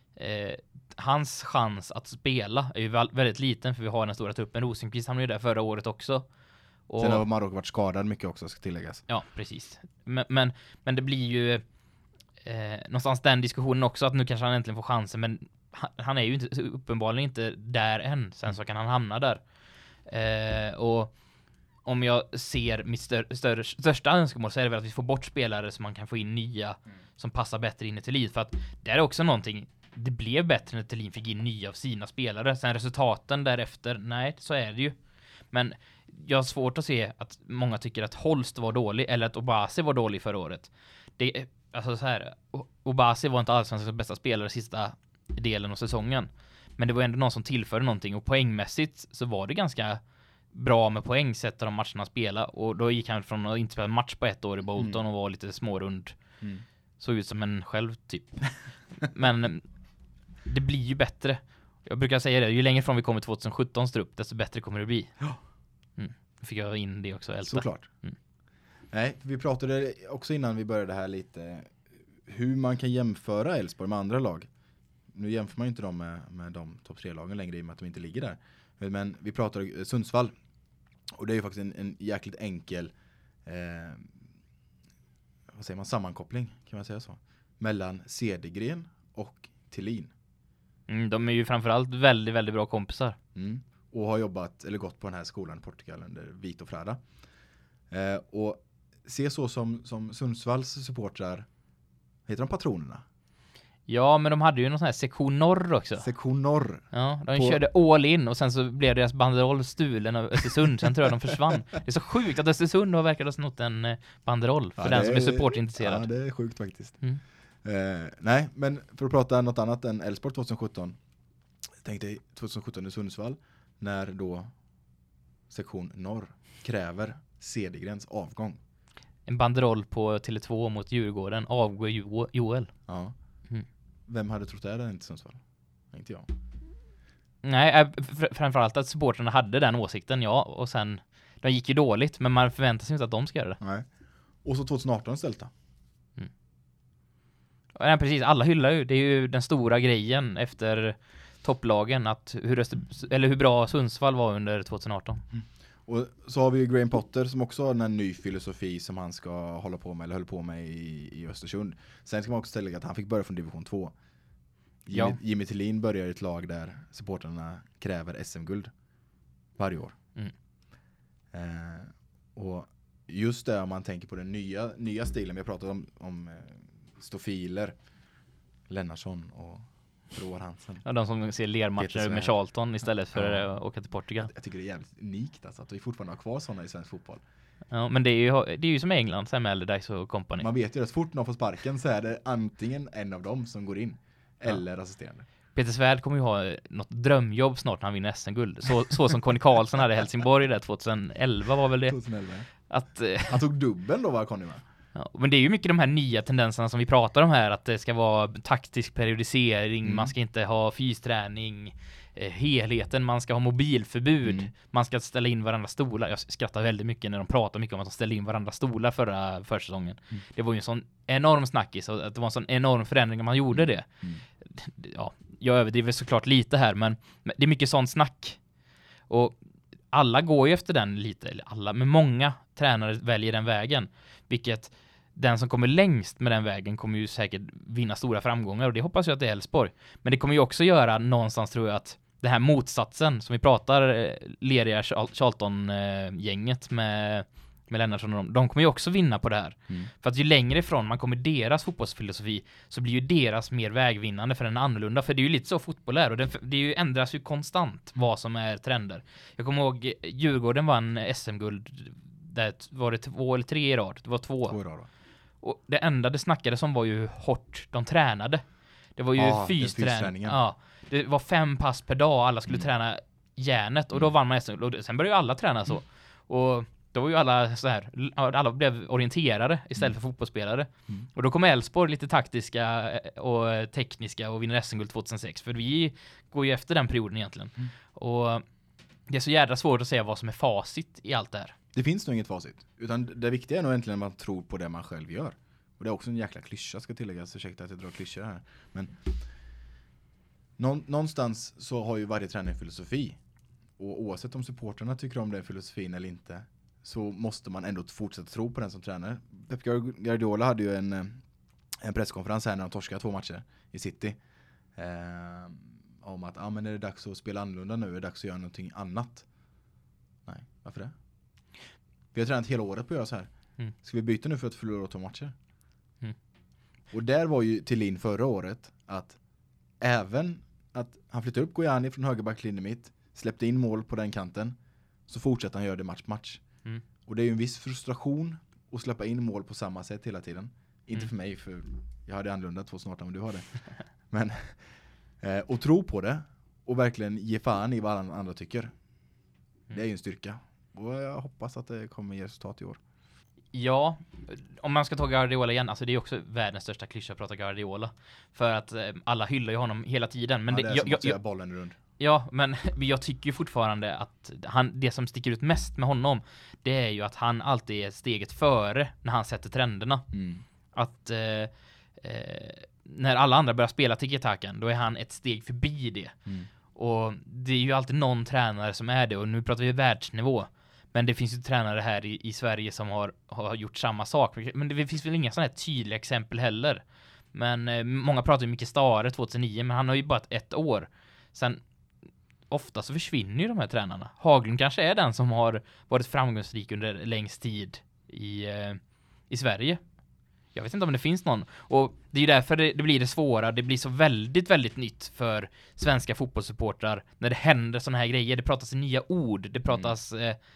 Hans chans att spela är ju väldigt liten, för vi har den stora truppen. Rosenqvist, han var ju där förra året också. Och
sen har Marocko varit skadad mycket också, ska tilläggas.
Ja, precis. Men det blir ju någonstans den diskussionen också, att nu kanske han äntligen får chansen, men han är ju uppenbarligen inte där än. Sen så kan han hamna där. Och om jag ser mitt största önskemål så är det väl att vi får bort spelare så man kan få in nya som passar bättre in i Thelin. För att det är också någonting, det blev bättre när Thelin fick in nya av sina spelare. Sen resultaten därefter, nej, så är det ju. Men jag har svårt att se att många tycker att Holst var dålig eller att Obasi var dålig förra året. Det, alltså så här, Obasi var inte allsvenskans bästa spelare sista delen av säsongen. Men det var ändå någon som tillförde någonting, och poängmässigt så var det ganska bra med poäng sett de matcherna spela, och då gick han från att inte spela match på ett år i Bolton och var lite smårund. Såg ut som en själv typ. Men det blir ju bättre. Jag brukar säga det, ju längre från vi kommer 2017 strupp, desto bättre kommer det bli. Då fick jag in det också, Älta.
Såklart. Nej, vi pratade också innan vi började här lite hur man kan jämföra Elfsborg med andra lag. Nu jämför man ju inte dem med de topp 3-lagen längre i och med att de inte ligger där. Men vi pratar Sundsvall. Och det är ju faktiskt en jäkligt enkel vad säger man, sammankoppling, kan man säga så, mellan Cedergren och Thelin.
De är ju framförallt väldigt, väldigt bra kompisar.
Och har jobbat eller gått på den här skolan i Portugal under Vito Frada. Och se så som Sundsvalls supportrar, heter de patronerna?
Ja, men de hade ju någon sån här sektion norr också.
Sektion norr.
Ja, de körde all in och sen så blev deras banderoll stulen av Östersund. Sen tror jag de försvann. Det är så sjukt att Östersund har verkat ha snott en banderoll för den som är supportintresserad.
Ja, det är sjukt faktiskt. Nej, men för att prata något annat än Elfsborg 2017. Jag tänkte 2017 i Sundsvall, när då sektion norr kräver Cedergrens avgång.
En banderoll på Tele2 mot Djurgården. Avgår Joel.
Ja. Vem hade trott det där inte Sundsvall? Inte jag.
Nej, framförallt att supporterna hade den åsikten, ja. Och sen, de gick ju dåligt, men man förväntar sig inte att de ska göra det.
Nej. Och så 2018 istället då?
Ja, precis, alla hyllar ju. Det är ju den stora grejen efter topplagen, att hur bra Sundsvall var under 2018.
Och så har vi ju Graham Potter som också har en ny filosofi som han ska hålla på med, eller höll på med i Östersund. Sen ska man också tillägga att han fick börja från division 2. Jimmy Thelin börjar i ett lag där supporterna kräver SM-guld varje år. Och just det, om man tänker på den nya stilen, vi har pratat om Stofiler, Lennarsson och Roar Hansen.
Ja, de som ser lermatcher med Charlton istället för att åka till Portugal.
Jag tycker det är jävligt unikt alltså, att vi fortfarande har kvar sådana i svensk fotboll.
Ja, men det är ju som England, Sam Allardyce och company.
Man vet ju att fort någon får sparken så är det antingen en av dem som går in eller assisterande.
Peter Svärd kommer ju ha något drömjobb snart när han vinner SM-guld. Så som Conny Karlsson hade i Helsingborg där 2011 var väl det.
2011.
Att,
han tog dubben då, var Conny med.
Ja, men det är ju mycket de här nya tendenserna som vi pratar om här, att det ska vara taktisk periodisering, man ska inte ha fysträning, helheten, man ska ha mobilförbud, man ska ställa in varandra stolar. Jag skrattar väldigt mycket när de pratar mycket om att de ställde in varandra stolar förra försäsongen. Det var ju en sån enorm snackis, och att det var en sån enorm förändring om man gjorde det. Ja, jag överdriver såklart lite här, men det är mycket sånt snack. Och alla går ju efter den lite, eller alla, men många tränare väljer den vägen. Vilket den som kommer längst med den vägen kommer ju säkert vinna stora framgångar, och det hoppas jag att det är Elfsborg. Men det kommer ju också göra någonstans, tror jag, att det här motsatsen som vi pratar, leriga Charlton-gänget med Lennarsson och de kommer ju också vinna på det här. För att ju längre ifrån man kommer deras fotbollsfilosofi, så blir ju deras mer vägvinnande, för den är annorlunda. För det är ju lite så fotboll är, och det ändras ju konstant vad som är trender. Jag kommer ihåg Djurgården vann SM-guld. Var det 2 eller 3 i rad? Det var 2
i rad.
Och det enda det snackades om var ju hårt de tränade. Det var ju fysträningen. Ja, det var 5 pass per dag. Alla skulle träna järnet. Och då vann man SM. Och sen började ju alla träna så. Och då var ju alla så här. Alla blev orienterade istället för fotbollsspelare. Och då kom Elfsborg lite taktiska och tekniska och vinner SM-guld 2006. För vi går ju efter den perioden egentligen. Och det är så jävla svårt att säga vad som är facit i allt det här.
Det finns nog inget facit. Utan det viktiga är nog egentligen att man tror på det man själv gör. Och det är också en jäkla klyscha, ska tilläggas. Ursäkta att jag drar klyschor här. Men någonstans så har ju varje tränare en filosofi. Och oavsett om supporterna tycker om den filosofin eller inte, så måste man ändå fortsätta tro på den som tränare. Pep Guardiola hade ju en presskonferens här när de torskade 2 matcher i City. Om att men är det dags att spela annorlunda nu? Är det dags att göra någonting annat? Nej, varför det? Vi har tränat hela året på att göra så här. Ska vi byta nu för att förlora 2 matcher? Och där var ju Thelin förra året att även att han flyttade upp Gojani från högerbacklinjen mitt, släppte in mål på den kanten, så fortsatte han göra det match. Och det är ju en viss frustration att släppa in mål på samma sätt hela tiden. Inte för mig, för jag hade annorlunda 2 snart än du hade. Men och tro på det och verkligen ge fan i vad alla andra tycker. Det är ju en styrka. Och jag hoppas att det kommer ge resultat i år.
Ja, om man ska ta Guardiola igen, alltså det är också världens största klyscha att prata Guardiola. För att alla hyllar ju honom hela tiden. Men
det är som att säga bollen runt.
Ja, men jag tycker ju fortfarande att det som sticker ut mest med honom, det är ju att han alltid är steget före när han sätter trenderna. Att när alla andra börjar spela tiki-takan, då är han ett steg förbi det. Och det är ju alltid någon tränare som är det, och nu pratar vi världsnivå. Men det finns ju tränare här i Sverige som har gjort samma sak. Men det finns väl inga sådana här tydliga exempel heller. Men många pratar ju mycket Stare 2009, men han har ju bara ett år. Sen ofta så försvinner ju de här tränarna. Haglund kanske är den som har varit framgångsrik under längst tid i Sverige. Jag vet inte om det finns någon. Och det är ju därför det blir det svåra. Det blir så väldigt, väldigt nytt för svenska fotbollssupportrar när det händer såna här grejer. Det pratas nya ord. Det pratas...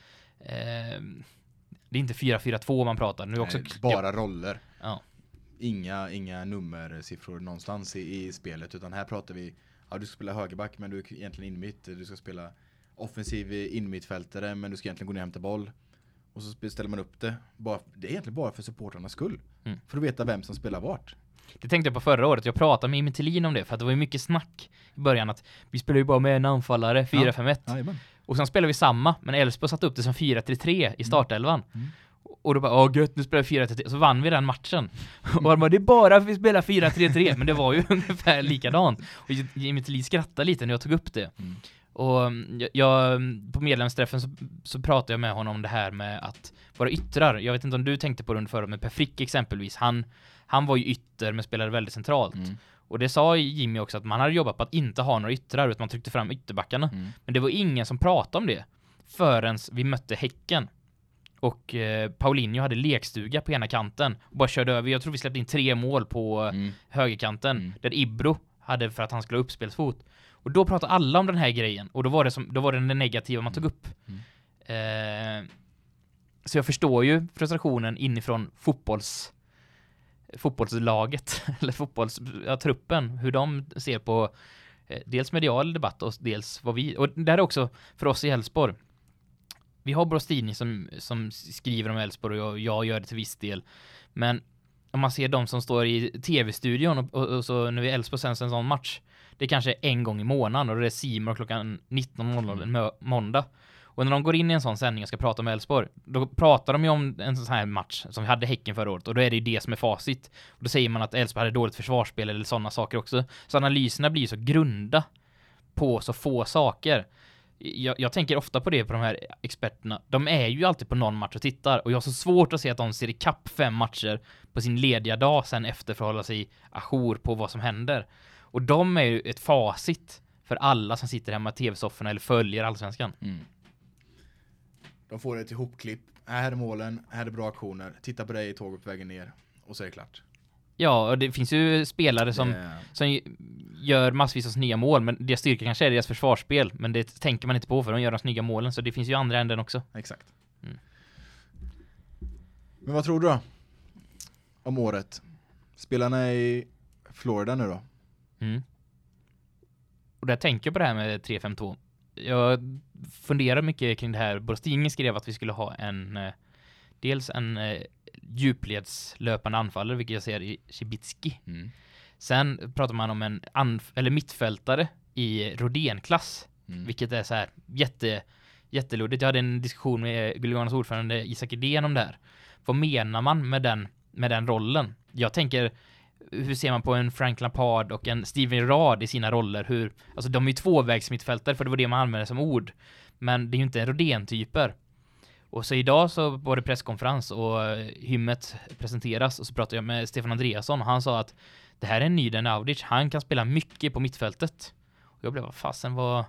det är inte 4-4-2 man pratar. Nu också
bara roller.
Ja.
Inga nummersiffror någonstans i spelet. Utan här pratar vi... Ja, du ska spela högerback, men du är egentligen inmitt. Du ska spela offensiv inmittfältare, men du ska egentligen gå ner och hämta boll. Och så ställer man upp det. Det är egentligen bara för supportrarnas skull. För att veta vem som spelar vart. Det
tänkte jag på förra året. Jag pratade med Emil Thelin om det. För att det var ju mycket snack i början. Att vi spelar ju bara med en anfallare. 4-5-1.
Ja,
och sen spelar vi samma. Men Elfsborg satte upp det som 4-3-3 i startelvan. Och då bara, gött, nu spelar vi 4-3-3. Så vann vi den matchen. Och man bara, det är bara för att vi spelar 4-3-3. Men det var ju ungefär likadant. Och Emil Thelin skrattade lite när jag tog upp det. Och jag på medlemsträffen så pratade jag med honom om det här med att vara yttrar. Jag vet inte om du tänkte på det under förra, men Per Frick exempelvis, han var ju ytter men spelade väldigt centralt. Och det sa Jimmy också, att man hade jobbat på att inte ha några yttrar, utan man tryckte fram ytterbackarna. Men det var ingen som pratade om det förrän vi mötte Häcken. Och Paulinho hade lekstuga på ena kanten och bara körde över. Jag tror vi släppte in 3 mål på högerkanten där Ibro hade, för att han skulle ha uppspelsfot. Och då pratade alla om den här grejen. Och då var det den negativa man tog upp. Så jag förstår ju frustrationen inifrån fotbollslaget. Eller truppen. Hur de ser på dels medial debatt och dels vad vi... Och det här är också för oss i Elfsborg. Vi har Brostini som skriver om Elfsborg, och jag gör det till viss del. Men om man ser de som står i tv-studion och så när vi Elfsborg sänds en sån match, det är kanske en gång i månaden, och det är Simor klockan 19.00 en måndag. Och när de går in i en sån sändning och ska prata om Elfsborg, då pratar de ju om en sån här match som vi hade Häcken förra året, och då är det ju det som är facit. Och då säger man att Elfsborg hade dåligt försvarsspel eller sådana saker också. Så analyserna blir så grunda på så få saker. Jag tänker ofta på det på de här experterna. De är ju alltid på någon match och tittar, och jag har så svårt att se att de ser i kapp 5 matcher på sin lediga dag sen efter för att hålla sig ajour på vad som händer. Och de är ju ett facit för alla som sitter hemma i tv-sofforna eller följer Allsvenskan.
De får ett ihopklipp. Här är målen, här är bra aktioner. Titta på dig i tåget på vägen ner, och så är det klart.
Ja, och det finns ju spelare som gör massvis av snygga mål, men deras styrka kanske är deras försvarsspel, men det tänker man inte på, för de gör de snygga målen, så det finns ju andra änden också.
Exakt. Men vad tror du då om året? Spelarna i Florida nu då?
Och där tänker jag på det här med 3-5-2. Jag funderar mycket kring det här. Brostini skrev att vi skulle ha dels en djupledslöpande anfallare, vilket jag ser i Cibicki. Sen pratar man om en mittfältare i Rodén-klass, vilket är så här jätteluddigt. Jag hade en diskussion med Gullivårdarnas ordförande Isak Edén om det här. Vad menar man med den rollen? Jag tänker, hur ser man på en Frank Lampard och en Steven Gerrard i sina roller? Alltså de är ju tvåvägsmittfältare, för det var det man använde som ord. Men det är ju inte en Rodén-typer. Och så idag så var det presskonferens och hymmet presenteras, och så pratade jag med Stefan Andreasson, och han sa att det här är en ny Den Audic. Han kan spela mycket på mittfältet. Och jag blev, vad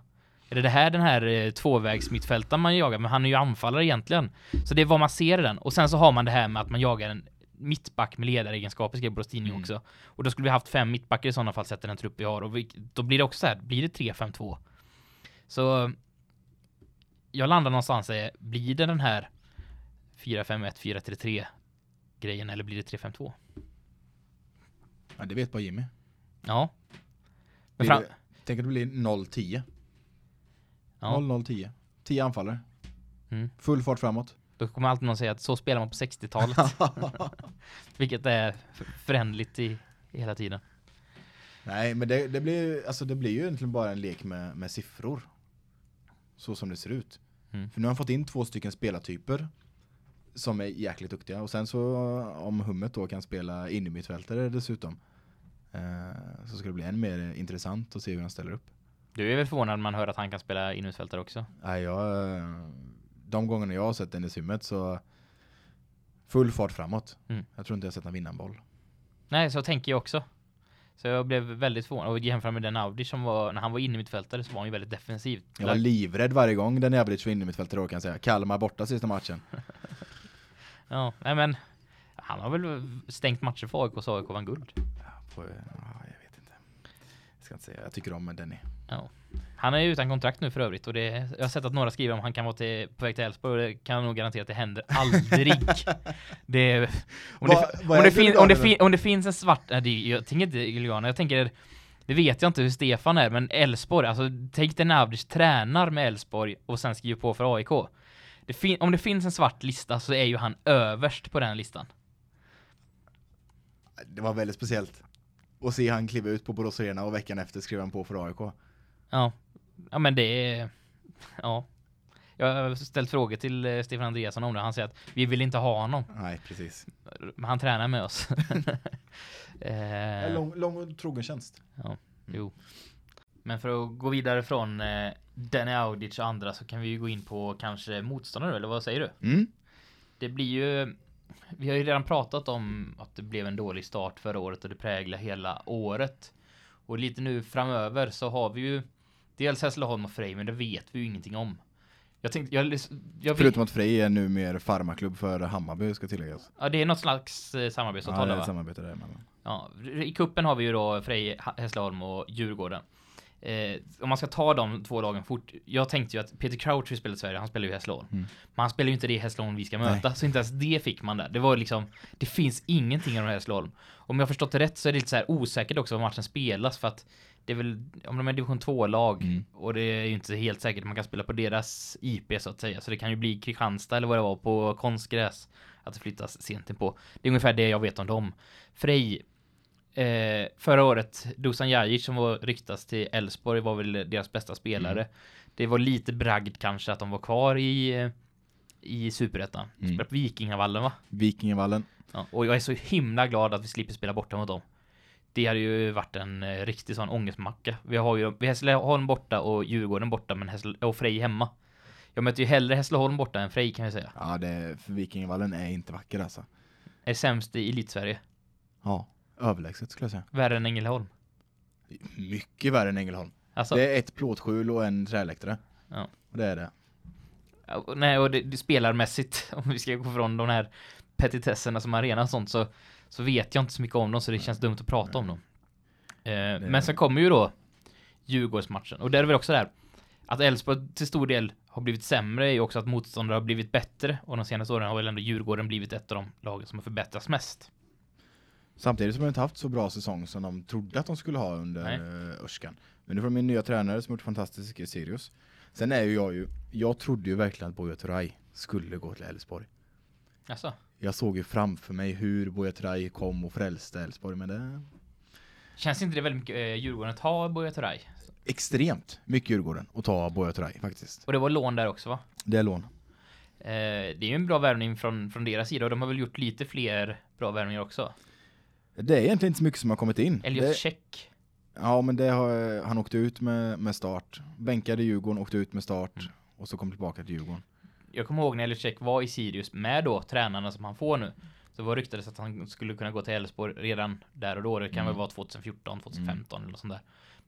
Är det här den här tvåvägs mittfältaren man jagar? Men han är ju anfallare egentligen. Så det är vad man ser i den. Och sen så har man det här med att man jagar en mittback med ledaregenskaper, skrev Brostini också. Och då skulle vi haft 5 mittbackar i sådana fall, sett den trupp vi har. Och då blir det också så här, blir det 3-5-2. Så jag landar någonstans i, blir det den här 4-5-1, 4-3-3 grejen, eller blir det 3-5-2?
Ja, det vet bara Jimmy.
Ja.
Men tänk att det blir 0-10.
Ja.
0-0-10. 10 anfallare. Full fart framåt.
Då kommer alltid någon säga att så spelar man på 60-talet. Vilket är förändligt i hela tiden.
Nej, men det blir ju egentligen bara en lek med siffror. Så som det ser ut. För nu har han fått in 2 stycken spelartyper som är jäkligt duktiga. Och sen så om Hummet då kan spela in i mittfältare dessutom, så ska det bli än mer intressant att se hur han ställer upp.
Du är väl förvånad när man hör att han kan spela in i mittfältare också?
Nej, de gångerna jag har sett Dennis Hummet så full fart framåt. Jag tror inte jag har sett honom vinna en boll. Nej,
så tänker jag också. Så jag blev väldigt förvånad. Och jämför med den Audic som var, när han var inne i mittfältare, så var han ju väldigt defensiv.
Jag var livrädd varje gång den Audic var inne i mittfältare, då kan jag säga. Kalmar borta sista matchen.
Ja, nej men han har väl stängt matcher för AIK, så AIK vann guld.
Jag vet inte. Jag ska inte säga. Jag tycker om Denny.
Ja. Han är ju utan kontrakt nu för övrigt, och jag har sett att några skriver om han kan vara på väg till Elfsborg, och det kan jag nog garantera att det händer aldrig. Om det finns en svart, jag tänker inte Juliana, jag tänker, det vet jag inte hur Stefan är, men Elfsborg, alltså tänk den Avdic tränar med Elfsborg och sen skriver på för AIK. Om det finns en svart lista så är ju han överst på den listan.
Det var väldigt speciellt att se han kliva ut på Borås Arena och veckan efter skrev han på för AIK.
Ja, men det är... Ja. Jag har ställt frågor till Stefan Andreasson om det. Han säger att vi vill inte ha honom.
Nej, precis.
Men han tränar med oss.
Lång och trogen tjänst.
Ja, jo. Men för att gå vidare från Denny Audic och andra, så kan vi ju gå in på kanske motståndare, eller vad säger du? Det blir ju... Vi har ju redan pratat om att det blev en dålig start förra året och det präglar hela året. Och lite nu framöver så har vi ju dels Hässleholm och Frej, men det vet vi ju ingenting om.
Förutom att Frej är nu mer farmaklubb för Hammarby, ska tilläggas.
Ja, det är något slags samarbetsavtal.
Ja, det är ett samarbete där.
Ja, i kuppen har vi ju då Frej, Hässleholm och Djurgården. Om man ska ta de 2 lagen fort. Jag tänkte ju att Peter Crouch har spelat i Sverige, han spelar ju i Hässleholm. Men han spelar ju inte det i Hässleholm vi ska möta. Nej. Så inte ens det fick man där. Det var liksom, det finns ingenting om Hässleholm. Om jag har förstått det rätt så är det lite så här osäkert också var matchen spelas, för att det är väl, om de är division 2-lag och det är ju inte helt säkert att man kan spela på deras IP så att säga. Så det kan ju bli Kristianstad eller vad det var på konstgräs, att det flyttas sent in på. Det är ungefär det jag vet om dem. Frej, förra året, Dusan Jajic som var ryktas till Elfsborg var väl deras bästa spelare. Det var lite bragd kanske att de var kvar i Superettan. Spelar på Vikingavallen, va?
Vikingavallen.
Ja, och jag är så himla glad att vi slipper spela borta mot dem. Det hade ju varit en riktig sån ångestmacka. Vi har ju Hässleholm borta och Djurgården borta, men och Frej hemma. Jag möter ju hellre Hässleholm borta än Frej, kan jag säga.
Ja, för Vikingavallen är inte vacker alltså.
Är sämst i Elitsverige.
Ja, överlägset skulle jag säga.
Värre än Ängelholm.
Mycket värre än Ängelholm.
Alltså?
Det är ett plåtskjul och en träläktare.
Ja.
Och det är det.
Nej, och det spelarmässigt, om vi ska gå från de här petitesserna som arena och sånt, så vet jag inte så mycket om dem, så det känns dumt att prata om dem. Men sen kommer ju då Djurgårdsmatchen. Och där är väl också där att Elfsborg till stor del har blivit sämre, är ju också att motståndare har blivit bättre. Och de senaste åren har väl ändå Djurgården blivit ett av de lagen som har förbättrats mest.
Samtidigt som de inte haft så bra säsong som de trodde att de skulle ha under Örskan. Men nu får de min nya tränare som gjort fantastisk Sirius. Sen är jag trodde ju verkligen att Buya Turay skulle gå till Elfsborg.
Alltså.
Jag såg ju framför mig hur Buya Turay kom och frälste Elfsborg, men det...
Känns inte det väldigt mycket Djurgården att ta Buya Turay?
Extremt mycket Djurgården att ta Buya Turay faktiskt.
Och det var lån där också, va?
Det är lån.
Det är ju en bra värvning från deras sida, och de har väl gjort lite fler bra värvningar också.
Det är egentligen inte så mycket som har kommit in.
Elliot Check.
Ja, men det har han åkt ut med start. Bänkade Djurgården, åkte ut med start och så kom tillbaka till Djurgården.
Jag kommer ihåg när Elliot Check var i Sirius med då tränarna som han får nu. Så var ryktades att han skulle kunna gå till Elfsborg redan där och då. Det kan väl vara 2014, 2015 eller något sånt där.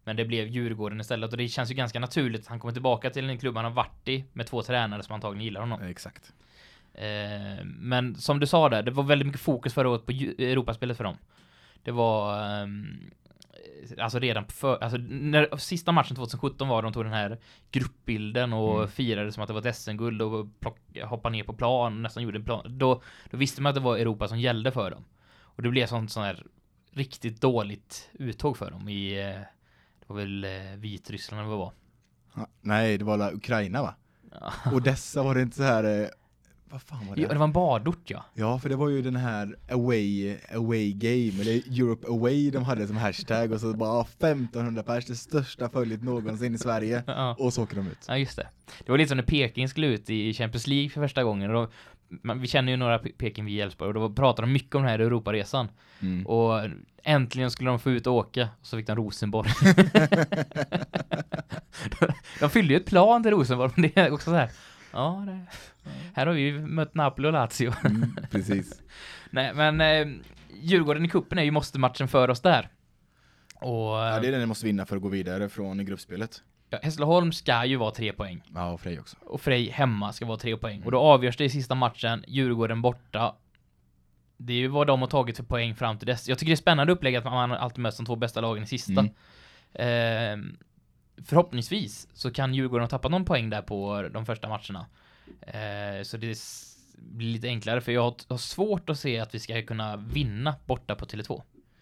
Men det blev Djurgården istället. Och det känns ju ganska naturligt att han kommer tillbaka till en klubb han har varit i med 2 tränare som antagligen gillar honom.
Exakt.
Men som du sa där, det var väldigt mycket fokus förra året på Europaspelet för dem. Det var alltså redan alltså när sista matchen 2017 var de tog den här gruppbilden och firade som att det var ett SM-guld och hoppade ner på plan och nästan gjorde en plan. Då visste man att det var Europa som gällde för dem. Och det blev sån här riktigt dåligt uttåg för dem i det var väl Vitryssland det var.
Nej, det var Ukraina va? Ja. Och dessa var det inte så här vad fan var det?
Ja, det var en badort, ja.
Ja, för det var ju den här away game, eller Europe away de hade som hashtag och så bara 1500 pers, det största följet någonsin i Sverige. Och så åker de ut.
Ja, just det. Det var lite som när Peking skulle ut i Champions League för första gången. Och vi känner ju några Peking vid Älvsborg och då pratade de mycket om den här Europaresan. Och äntligen skulle de få ut och åka och så fick de Rosenborg. De fyllde ju ett plan till Rosenborg, men det är också så här. Ja, här har vi ju mött Napoli och Lazio.
Precis.
Nej, men Djurgården i kuppen är ju måste matchen för oss där. Och,
ja, det är den ni måste vinna för att gå vidare från gruppspelet.
Ja, Hässleholm ska ju vara 3 poäng.
Ja, och Frej också.
Och Frej hemma ska vara 3 poäng. Och då avgörs det i sista matchen, Djurgården borta. Det är ju vad de har tagit för poäng fram till dess. Jag tycker det är spännande upplägg att man alltid möts de 2 bästa lagen i sista. Förhoppningsvis så kan Djurgården ha tappat någon poäng där på de första matcherna. Så det blir lite enklare, för jag har svårt att se att vi ska kunna vinna borta på Tele2.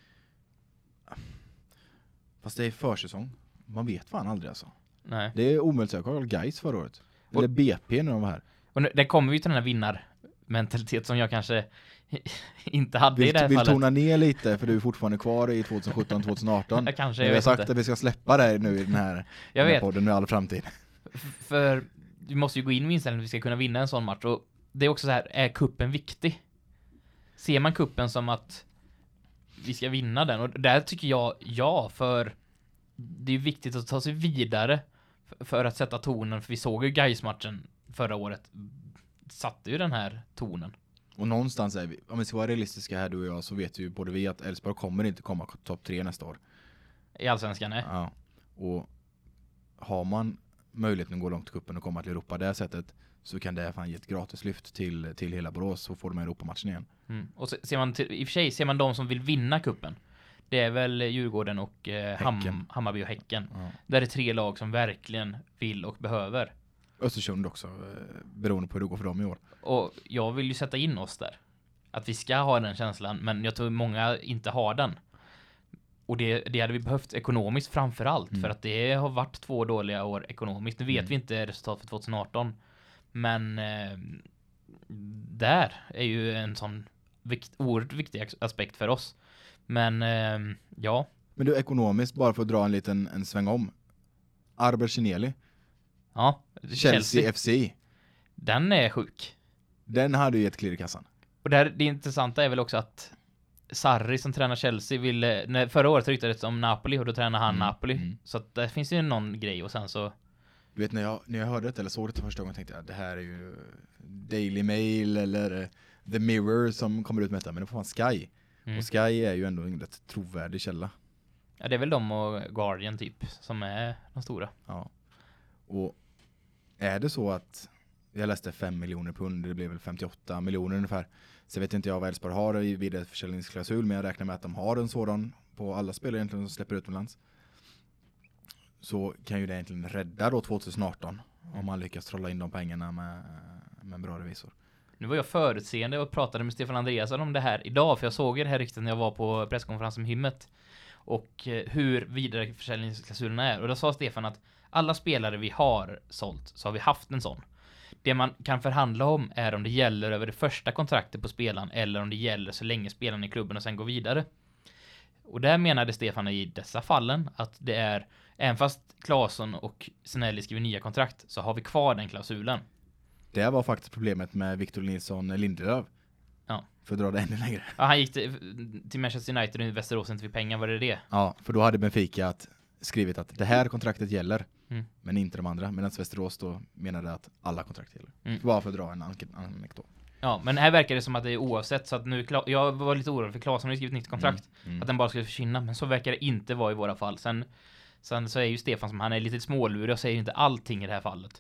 Fast det är försäsong. Man vet fan aldrig alltså.
Nej.
Det är omöjligt att kolla Gais förra året. Eller BP när de var här.
Och nu, där kommer vi till den här vinnarmentalitet som jag kanske inte hade i det här
vill
fallet.
Tona ner lite för du är fortfarande kvar i 2017-2018.
Jag kanske,
jag har sagt att vi ska släppa det nu i den här podden med all framtid.
För vi måste ju gå in med inställningen att vi ska kunna vinna en sån match. Och det är också så här, är kuppen viktig? Ser man kuppen som att vi ska vinna den? Och där tycker jag, ja, för det är viktigt att ta sig vidare för att sätta tonen. För vi såg ju Gais-matchen förra året. Satte ju den här tonen.
Och någonstans är vi, om vi ska vara realistiska här du och jag, så vet ju både vi att Älvsborg kommer inte komma topp 3 nästa år.
I Allsvenskan, nej.
Ja. Och har man möjligheten att gå långt i kuppen och komma till Europa det här sättet, så kan det fan ge ett gratislyft till hela Borås, så får de Europamatchen igen.
Och så ser man i och för sig ser man de som vill vinna kuppen. Det är väl Djurgården och Hammarby och Häcken. Ja. Där är 3 lag som verkligen vill och behöver.
Östersund också, beroende på hur det går för dem i år.
Och jag vill ju sätta in oss där. Att vi ska ha den känslan, men jag tror många inte har den. Och det hade vi behövt ekonomiskt framförallt. För att det har varit 2 dåliga år ekonomiskt. Nu vet vi inte resultat för 2018. Men där är ju en sån oerhört viktig aspekt för oss. Men ja.
Men du, ekonomiskt, bara för att dra en sväng om. Arber Kineli.
Ja,
Chelsea FC.
Den är sjuk.
Den hade ju ett klirr i kassan.
Och det intressanta är väl också att Sarri som tränar Chelsea ville, förra året ryktades om Napoli och då tränar han Napoli. Så att där finns ju någon grej och sen så.
Du vet, när jag hörde det eller såg det första gången tänkte jag, det här är ju Daily Mail eller The Mirror som kommer ut med detta, men det får fan Sky. Och Sky är ju ändå en rätt trovärdig källa.
Ja, det är väl de och Guardian typ som är de stora.
Ja. Och är det så att jag läste 5 miljoner pund, det blev väl 58 miljoner ungefär. Så vet inte jag vad Älvsborg har vid ett försäljningsklausul, men jag räknar med att de har en sådan på alla spelare egentligen som släpper utomlands. Så kan ju det egentligen rädda då 2018 om man lyckas trolla in de pengarna med en bra revisor.
Nu var jag förutseende och pratade med Stefan Andreasson om det här idag, för jag såg det här riktigt när jag var på presskonferensen med Hymmet. Och hur vidare försäljningsklausulerna är. Och då sa Stefan att alla spelare vi har sålt så har vi haft en sån. Det man kan förhandla om är om det gäller över det första kontraktet på spelaren eller om det gäller så länge spelaren i klubben och sen går vidare. Och där menade Stefan i dessa fallen att det är, även fast Claesson och Senelli skriver nya kontrakt så har vi kvar den klausulen.
Det var faktiskt problemet med Victor Nilsson Lindelöf.
Ja.
För att dra det ännu längre.
Ja, han gick till Manchester United och Västerås inte för pengar, var det?
Ja, för då hade Benfica skrivit att det här kontraktet gäller, men inte de andra. Medan Västerås då menade att alla kontrakt gäller. Bara för att dra en anekdot.
Ja, men här verkar det som att det är oavsett. Så att nu, jag var lite orolig för Claesson har skrivit nytt kontrakt. Att den bara skulle försvinna, men så verkar det inte vara i våra fall. Sen Sen så är ju Stefan som han är lite smålurig och säger inte allting i det här fallet.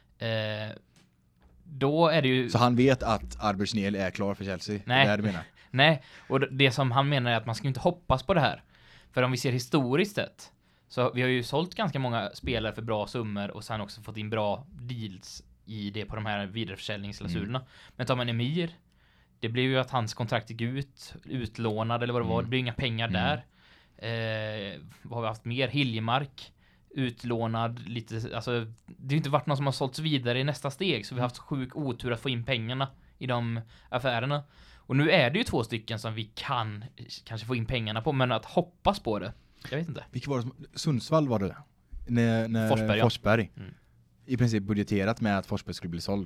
Då är det ju...
Så han vet att Arbetsnel är klar för Chelsea?
Nej.
Det är det du menar?
Nej, och det som han menar är att man ska inte hoppas på det här. För om vi ser historiskt sett, så vi har ju sålt ganska många spelare för bra summor och sen också fått in bra deals i det på de här vidareförsäljningsklausulerna. Men tar man Emir, det blev ju att hans kontrakt gick utlånad eller vad det var. Det blir inga pengar där. Vad har vi haft mer? Hiljemark utlånad lite, alltså det har inte varit någon som har sålts vidare i nästa steg, så vi har haft sjuk otur att få in pengarna i de affärerna. Och nu är det ju 2 stycken som vi kan kanske få in pengarna på, men att hoppas på det, jag vet inte.
Vilket var det Sundsvall var det? När Forsberg. I princip budgeterat med att Forsberg skulle bli såld.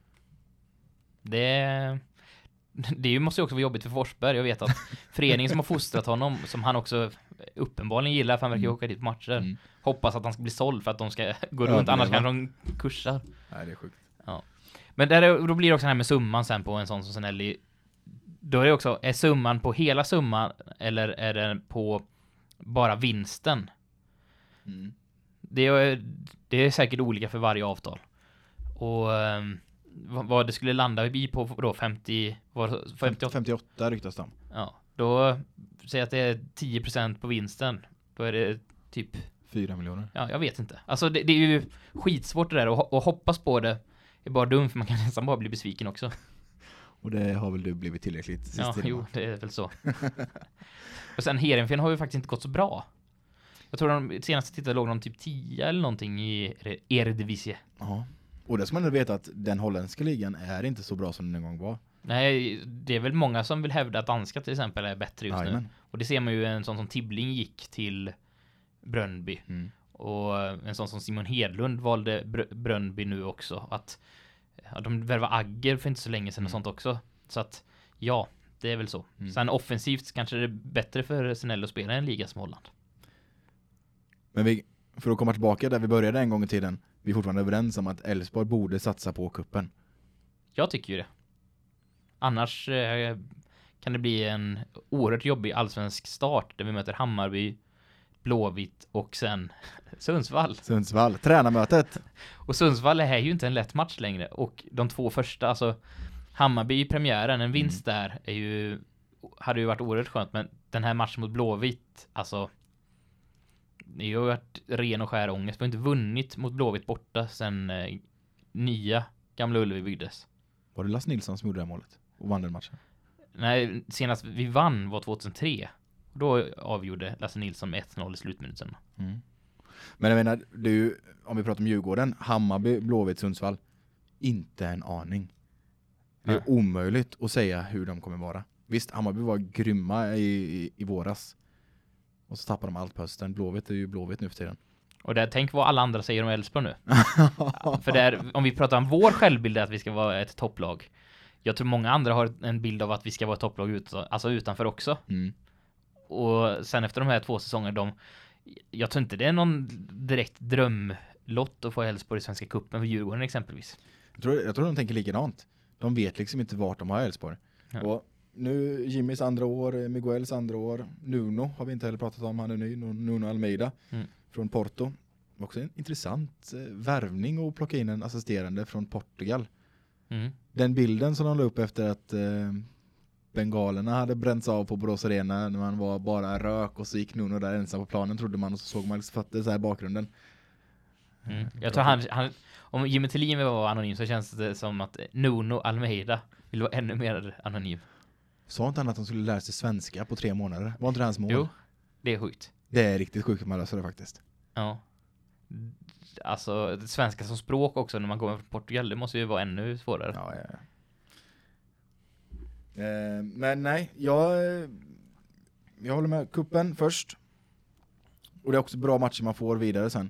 Det måste ju också vara jobbigt för Forsberg. Jag vet att föreningen som har fostrat honom, som han också uppenbarligen gillar, för han verkar åka dit på matcher, hoppas att han ska bli såld för att de ska gå runt, annars kan de kursa.
Nej, det är sjukt.
Ja. Men då blir det också det här med summan sen på en sån som Senelli. Då är det också, är summan på hela summan eller är den på bara vinsten? Det är säkert olika för varje avtal. Och vad det skulle landa i på då
58 ryktas de.
Ja, då säger att det är 10% på vinsten. Då är det typ
4 miljoner.
Ja, jag vet inte. Alltså det är ju skitsvårt det där, och hoppas på det är bara dumt, för man kan nästan bara bli besviken också.
Och det har väl du blivit tillräckligt sist.
Ja, jo, det är väl så. Och sen Heerenveen har ju faktiskt inte gått så bra. Jag tror de senaste tittade låg de typ 10 eller någonting i Eredivisie.
Ja. Och det ska man veta att den holländska ligan är inte så bra som den en gång var.
Nej, det är väl många som vill hävda att danska till exempel är bättre just
Amen.
nu. Och det ser man ju, en sån som Tibbling gick till Brøndby. Och en sån som Simon Hedlund valde Brøndby nu också. Att de värvar Agger för inte så länge sedan och sånt också. Så att ja, det är väl så. Sen offensivt kanske det är bättre för Senelli att spela i en liga som Holland.
Men för att komma tillbaka där vi började en gång i tiden, vi är fortfarande överens om att Elfsborg borde satsa på kuppen.
Jag tycker ju det. Annars kan det bli en oerhört jobbig allsvensk start där vi möter Hammarby, Blåvitt och sen Sundsvall. Tränarmötet. Och Sundsvall är ju inte en lätt match längre. Och de 2 första, alltså Hammarby i premiären, en vinst där hade ju varit oerhört skönt. Men den här matchen mot Blåvitt, alltså det har ju varit ren och skär ångest. Vi har inte vunnit mot Blåvitt borta sen nya Gamla Ullevi byggdes.
Var det Lasse Nilsson som gjorde det målet och vann den matchen?
Nej, senast vi vann var 2003. Då avgjorde Lasse Nilsson med 1-0 i slutminuten.
Men jag menar, om vi pratar om Djurgården, Hammarby, Blåvitt, Sundsvall, inte en aning. Det är omöjligt att säga hur de kommer vara. Visst, Hammarby var grymma i våras. Och så tappar de allt på hösten. Blåvitt är ju Blåvitt nu för tiden.
Och där, tänk vad alla andra säger om Elfsborg nu. Ja, för där, om vi pratar om vår självbild, att vi ska vara ett topplag. Jag tror många andra har en bild av att vi ska vara ett topplag utanför också. Och sen efter de här 2 säsongerna, jag tror inte det är någon direkt drömlott att få Elfsborg i Svenska cupen för Djurgården exempelvis.
Jag tror de tänker likadant. De vet liksom inte vart de har Elfsborg. Ja. Och nu Jimmys andra år, Miguels andra år, Nuno har vi inte heller pratat om, han är ny, Nuno Almeida från Porto. Också en intressant värvning att plocka in en assisterande från Portugal. Den bilden som de la upp efter att bengalerna hade bränts av på Borås Arena när man var bara rök, och så gick Nuno där ensam på planen, trodde man, och så såg man liksom fötter så här i bakgrunden.
Jag tror han om Jimmy Tillin var anonym så känns det som att Nuno Almeida vill vara ännu mer anonym.
Sa inte han att han skulle lära sig svenska på 3 månader? Var inte det hans mål?
Jo, det är sjukt.
Det är riktigt sjukt att man löser det faktiskt.
Ja. Alltså, det svenska som språk också när man går från Portugal, det måste ju vara ännu svårare.
Ja. Men nej, jag håller med. Kuppen först. Och det är också bra matcher man får vidare sen.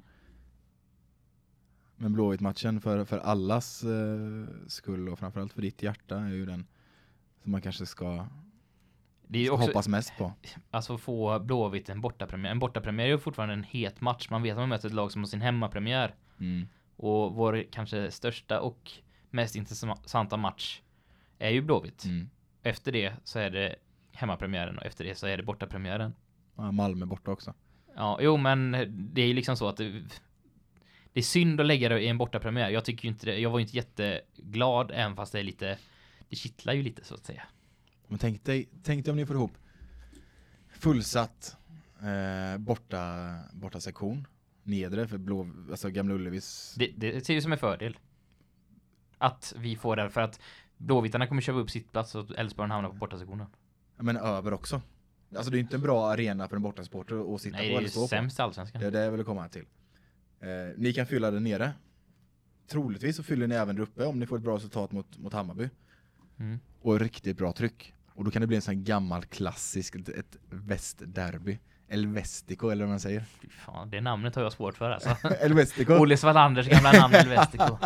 Men Blåvitt-matchen för allas skull, och framförallt för ditt hjärta, är ju den som man kanske ska hoppas mest på. Alltså
få Blåvitt en bortapremiär. En bortapremiär är ju fortfarande en het match. Man vet att man möter ett lag som har sin hemmapremiär. Och vår kanske största och mest intressanta match är ju Blåvitt. Efter det så är det hemmapremiären, och efter det så är det bortapremiären.
Ja, Malmö borta också.
Ja, jo, men det är ju liksom så att det är synd att lägga det i en bortapremiär. Jag tycker ju inte det. Jag var ju inte jätteglad, även fast det är lite, det kittlar ju lite så att säga.
Men tänk dig om ni får ihop fullsatt borta sektion nedre för alltså Gamla Ullevis.
Det ser ju som en fördel att vi får det, för att Blåvittarna kommer köpa upp sitt plats och Elfsborg hamnar på bortasektionen.
Men över också. Alltså det är inte en bra arena för en bortasporter att sitta
Nej,
på
eller stå på. Nej, det är sämst i Allsvenskan.
Det är det jag vill komma till. Ni kan fylla det nere. Troligtvis så fyller ni även där uppe om ni får ett bra resultat mot Hammarby. Och riktigt bra tryck. Och då kan det bli en sån gammal klassisk, ett västderby. El Vestico, eller vad man säger.
Fy fan, det namnet har jag svårt för alltså.
El Vestico.
Olle Svalanders gamla namn El Vestico.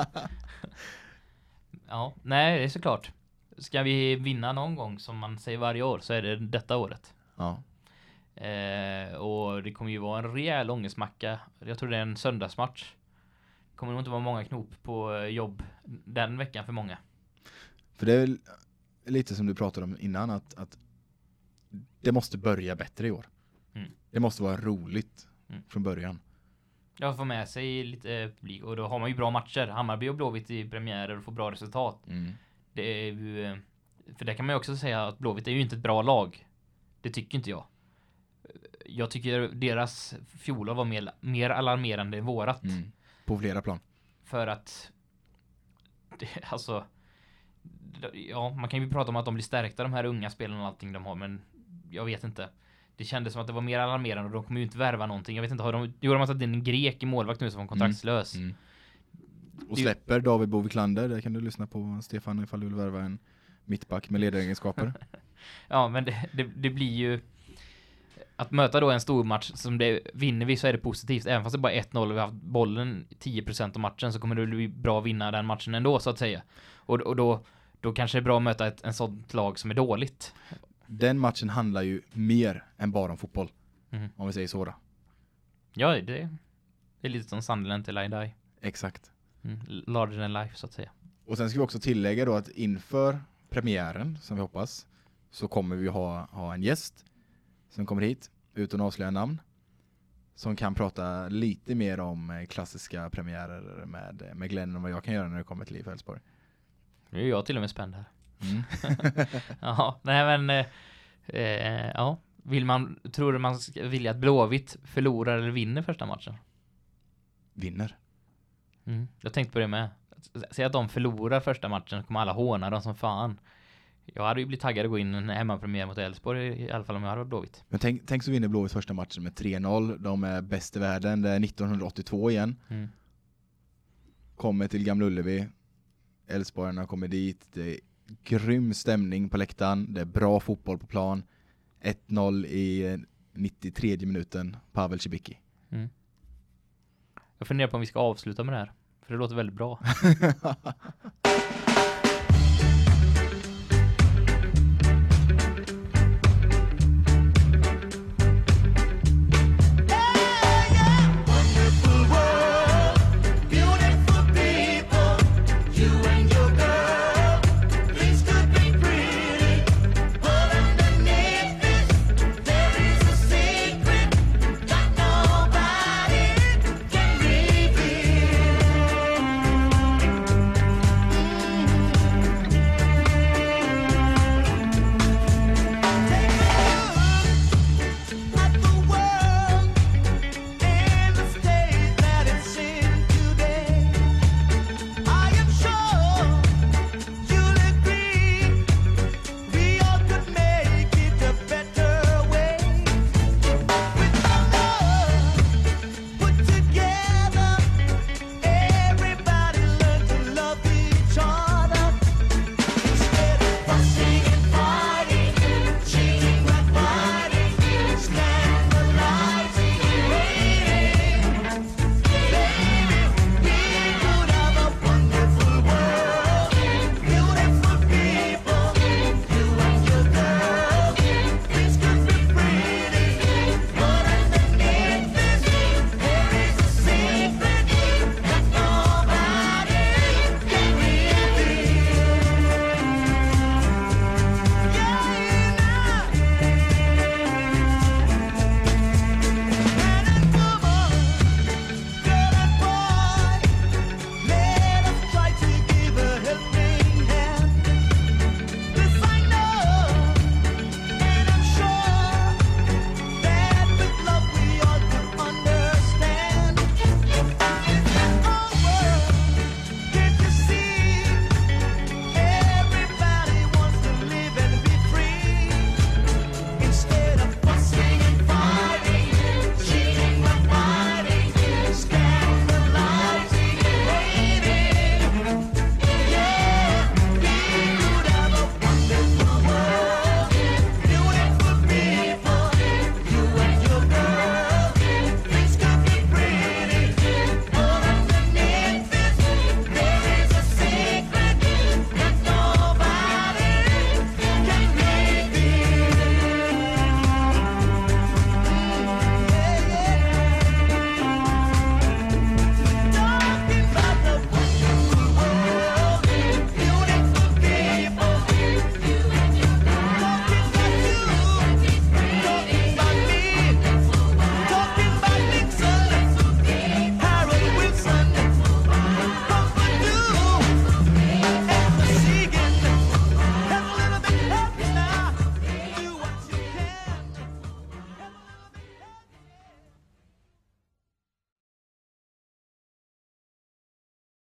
Ja, nej, det är såklart. Ska vi vinna någon gång, som man säger varje år, så är det detta året.
Ja.
Och det kommer ju vara en rejäl ångestmacka. Jag tror det är en söndagsmatch. Det kommer nog inte vara många knop på jobb den veckan för många.
För det är väl lite som du pratade om innan, att det måste börja bättre i år. Det måste vara roligt från början.
Jag får med sig lite publik, och då har man ju bra matcher. Hammarby och Blåvitt i premiärer och får bra resultat. Det är ju, för det kan man ju också säga att Blåvitt är ju inte ett bra lag. Det tycker inte jag. Jag tycker deras fjolår var mer alarmerande än vårat.
På flera plan.
För att alltså, ja, man kan ju prata om att de blir stärkta, de här unga spelarna och allting de har, men jag vet inte. Det kändes som att det var mer alarmerande, och de kommer ju inte värva någonting. Jag vet inte, gjorde de att det är en grek i målvakt nu som var kontraktslös.
Och släpper David Boviklander, där kan du lyssna på Stefan ifall du vill värva en mittback med ledaregenskaper.
Ja, men det blir ju att möta då en stor match som det vinner vi, så är det positivt. Även fast det bara är 1-0 och vi har haft bollen 10% av matchen, så kommer det bli bra att vinna den matchen ändå, så att säga. Och då kanske det är bra att möta en sånt lag som är dåligt.
Den matchen handlar ju mer än bara om fotboll. Om vi säger så då.
Ja, det är lite som Sunderland till I Die.
Exakt.
Larger than life, så att säga.
Och sen ska vi också tillägga då att inför premiären, som vi hoppas, så kommer vi ha en gäst som kommer hit, utan att avslöja namn, som kan prata lite mer om klassiska premiärer med Glenn och vad jag kan göra när det kommer till IF Elfsborg.
Nu är jag till och med spänd här. Ja, nej men ja, tror du man vill att Blåvitt förlorar eller vinner första matchen?
Vinner.
Jag tänkte på det med. Säg att de förlorar första matchen, kommer alla håna dem som fan. Jag hade ju blivit taggad att gå in en hemmapremiär mot Elfsborg, i alla fall om jag hade varit Blåvitt.
Men tänk så vinner Blåvitt första matchen med 3-0. De är bäst i världen. Det är 1982 igen. Kommer till Gamla Ullevi. Elfsborgarna kommer dit. Det är grym stämning på läktaren. Det är bra fotboll på plan. 1-0 i 93 minuten. Pavel Cibicki.
Jag funderar på om vi ska avsluta med det här. För det låter väldigt bra.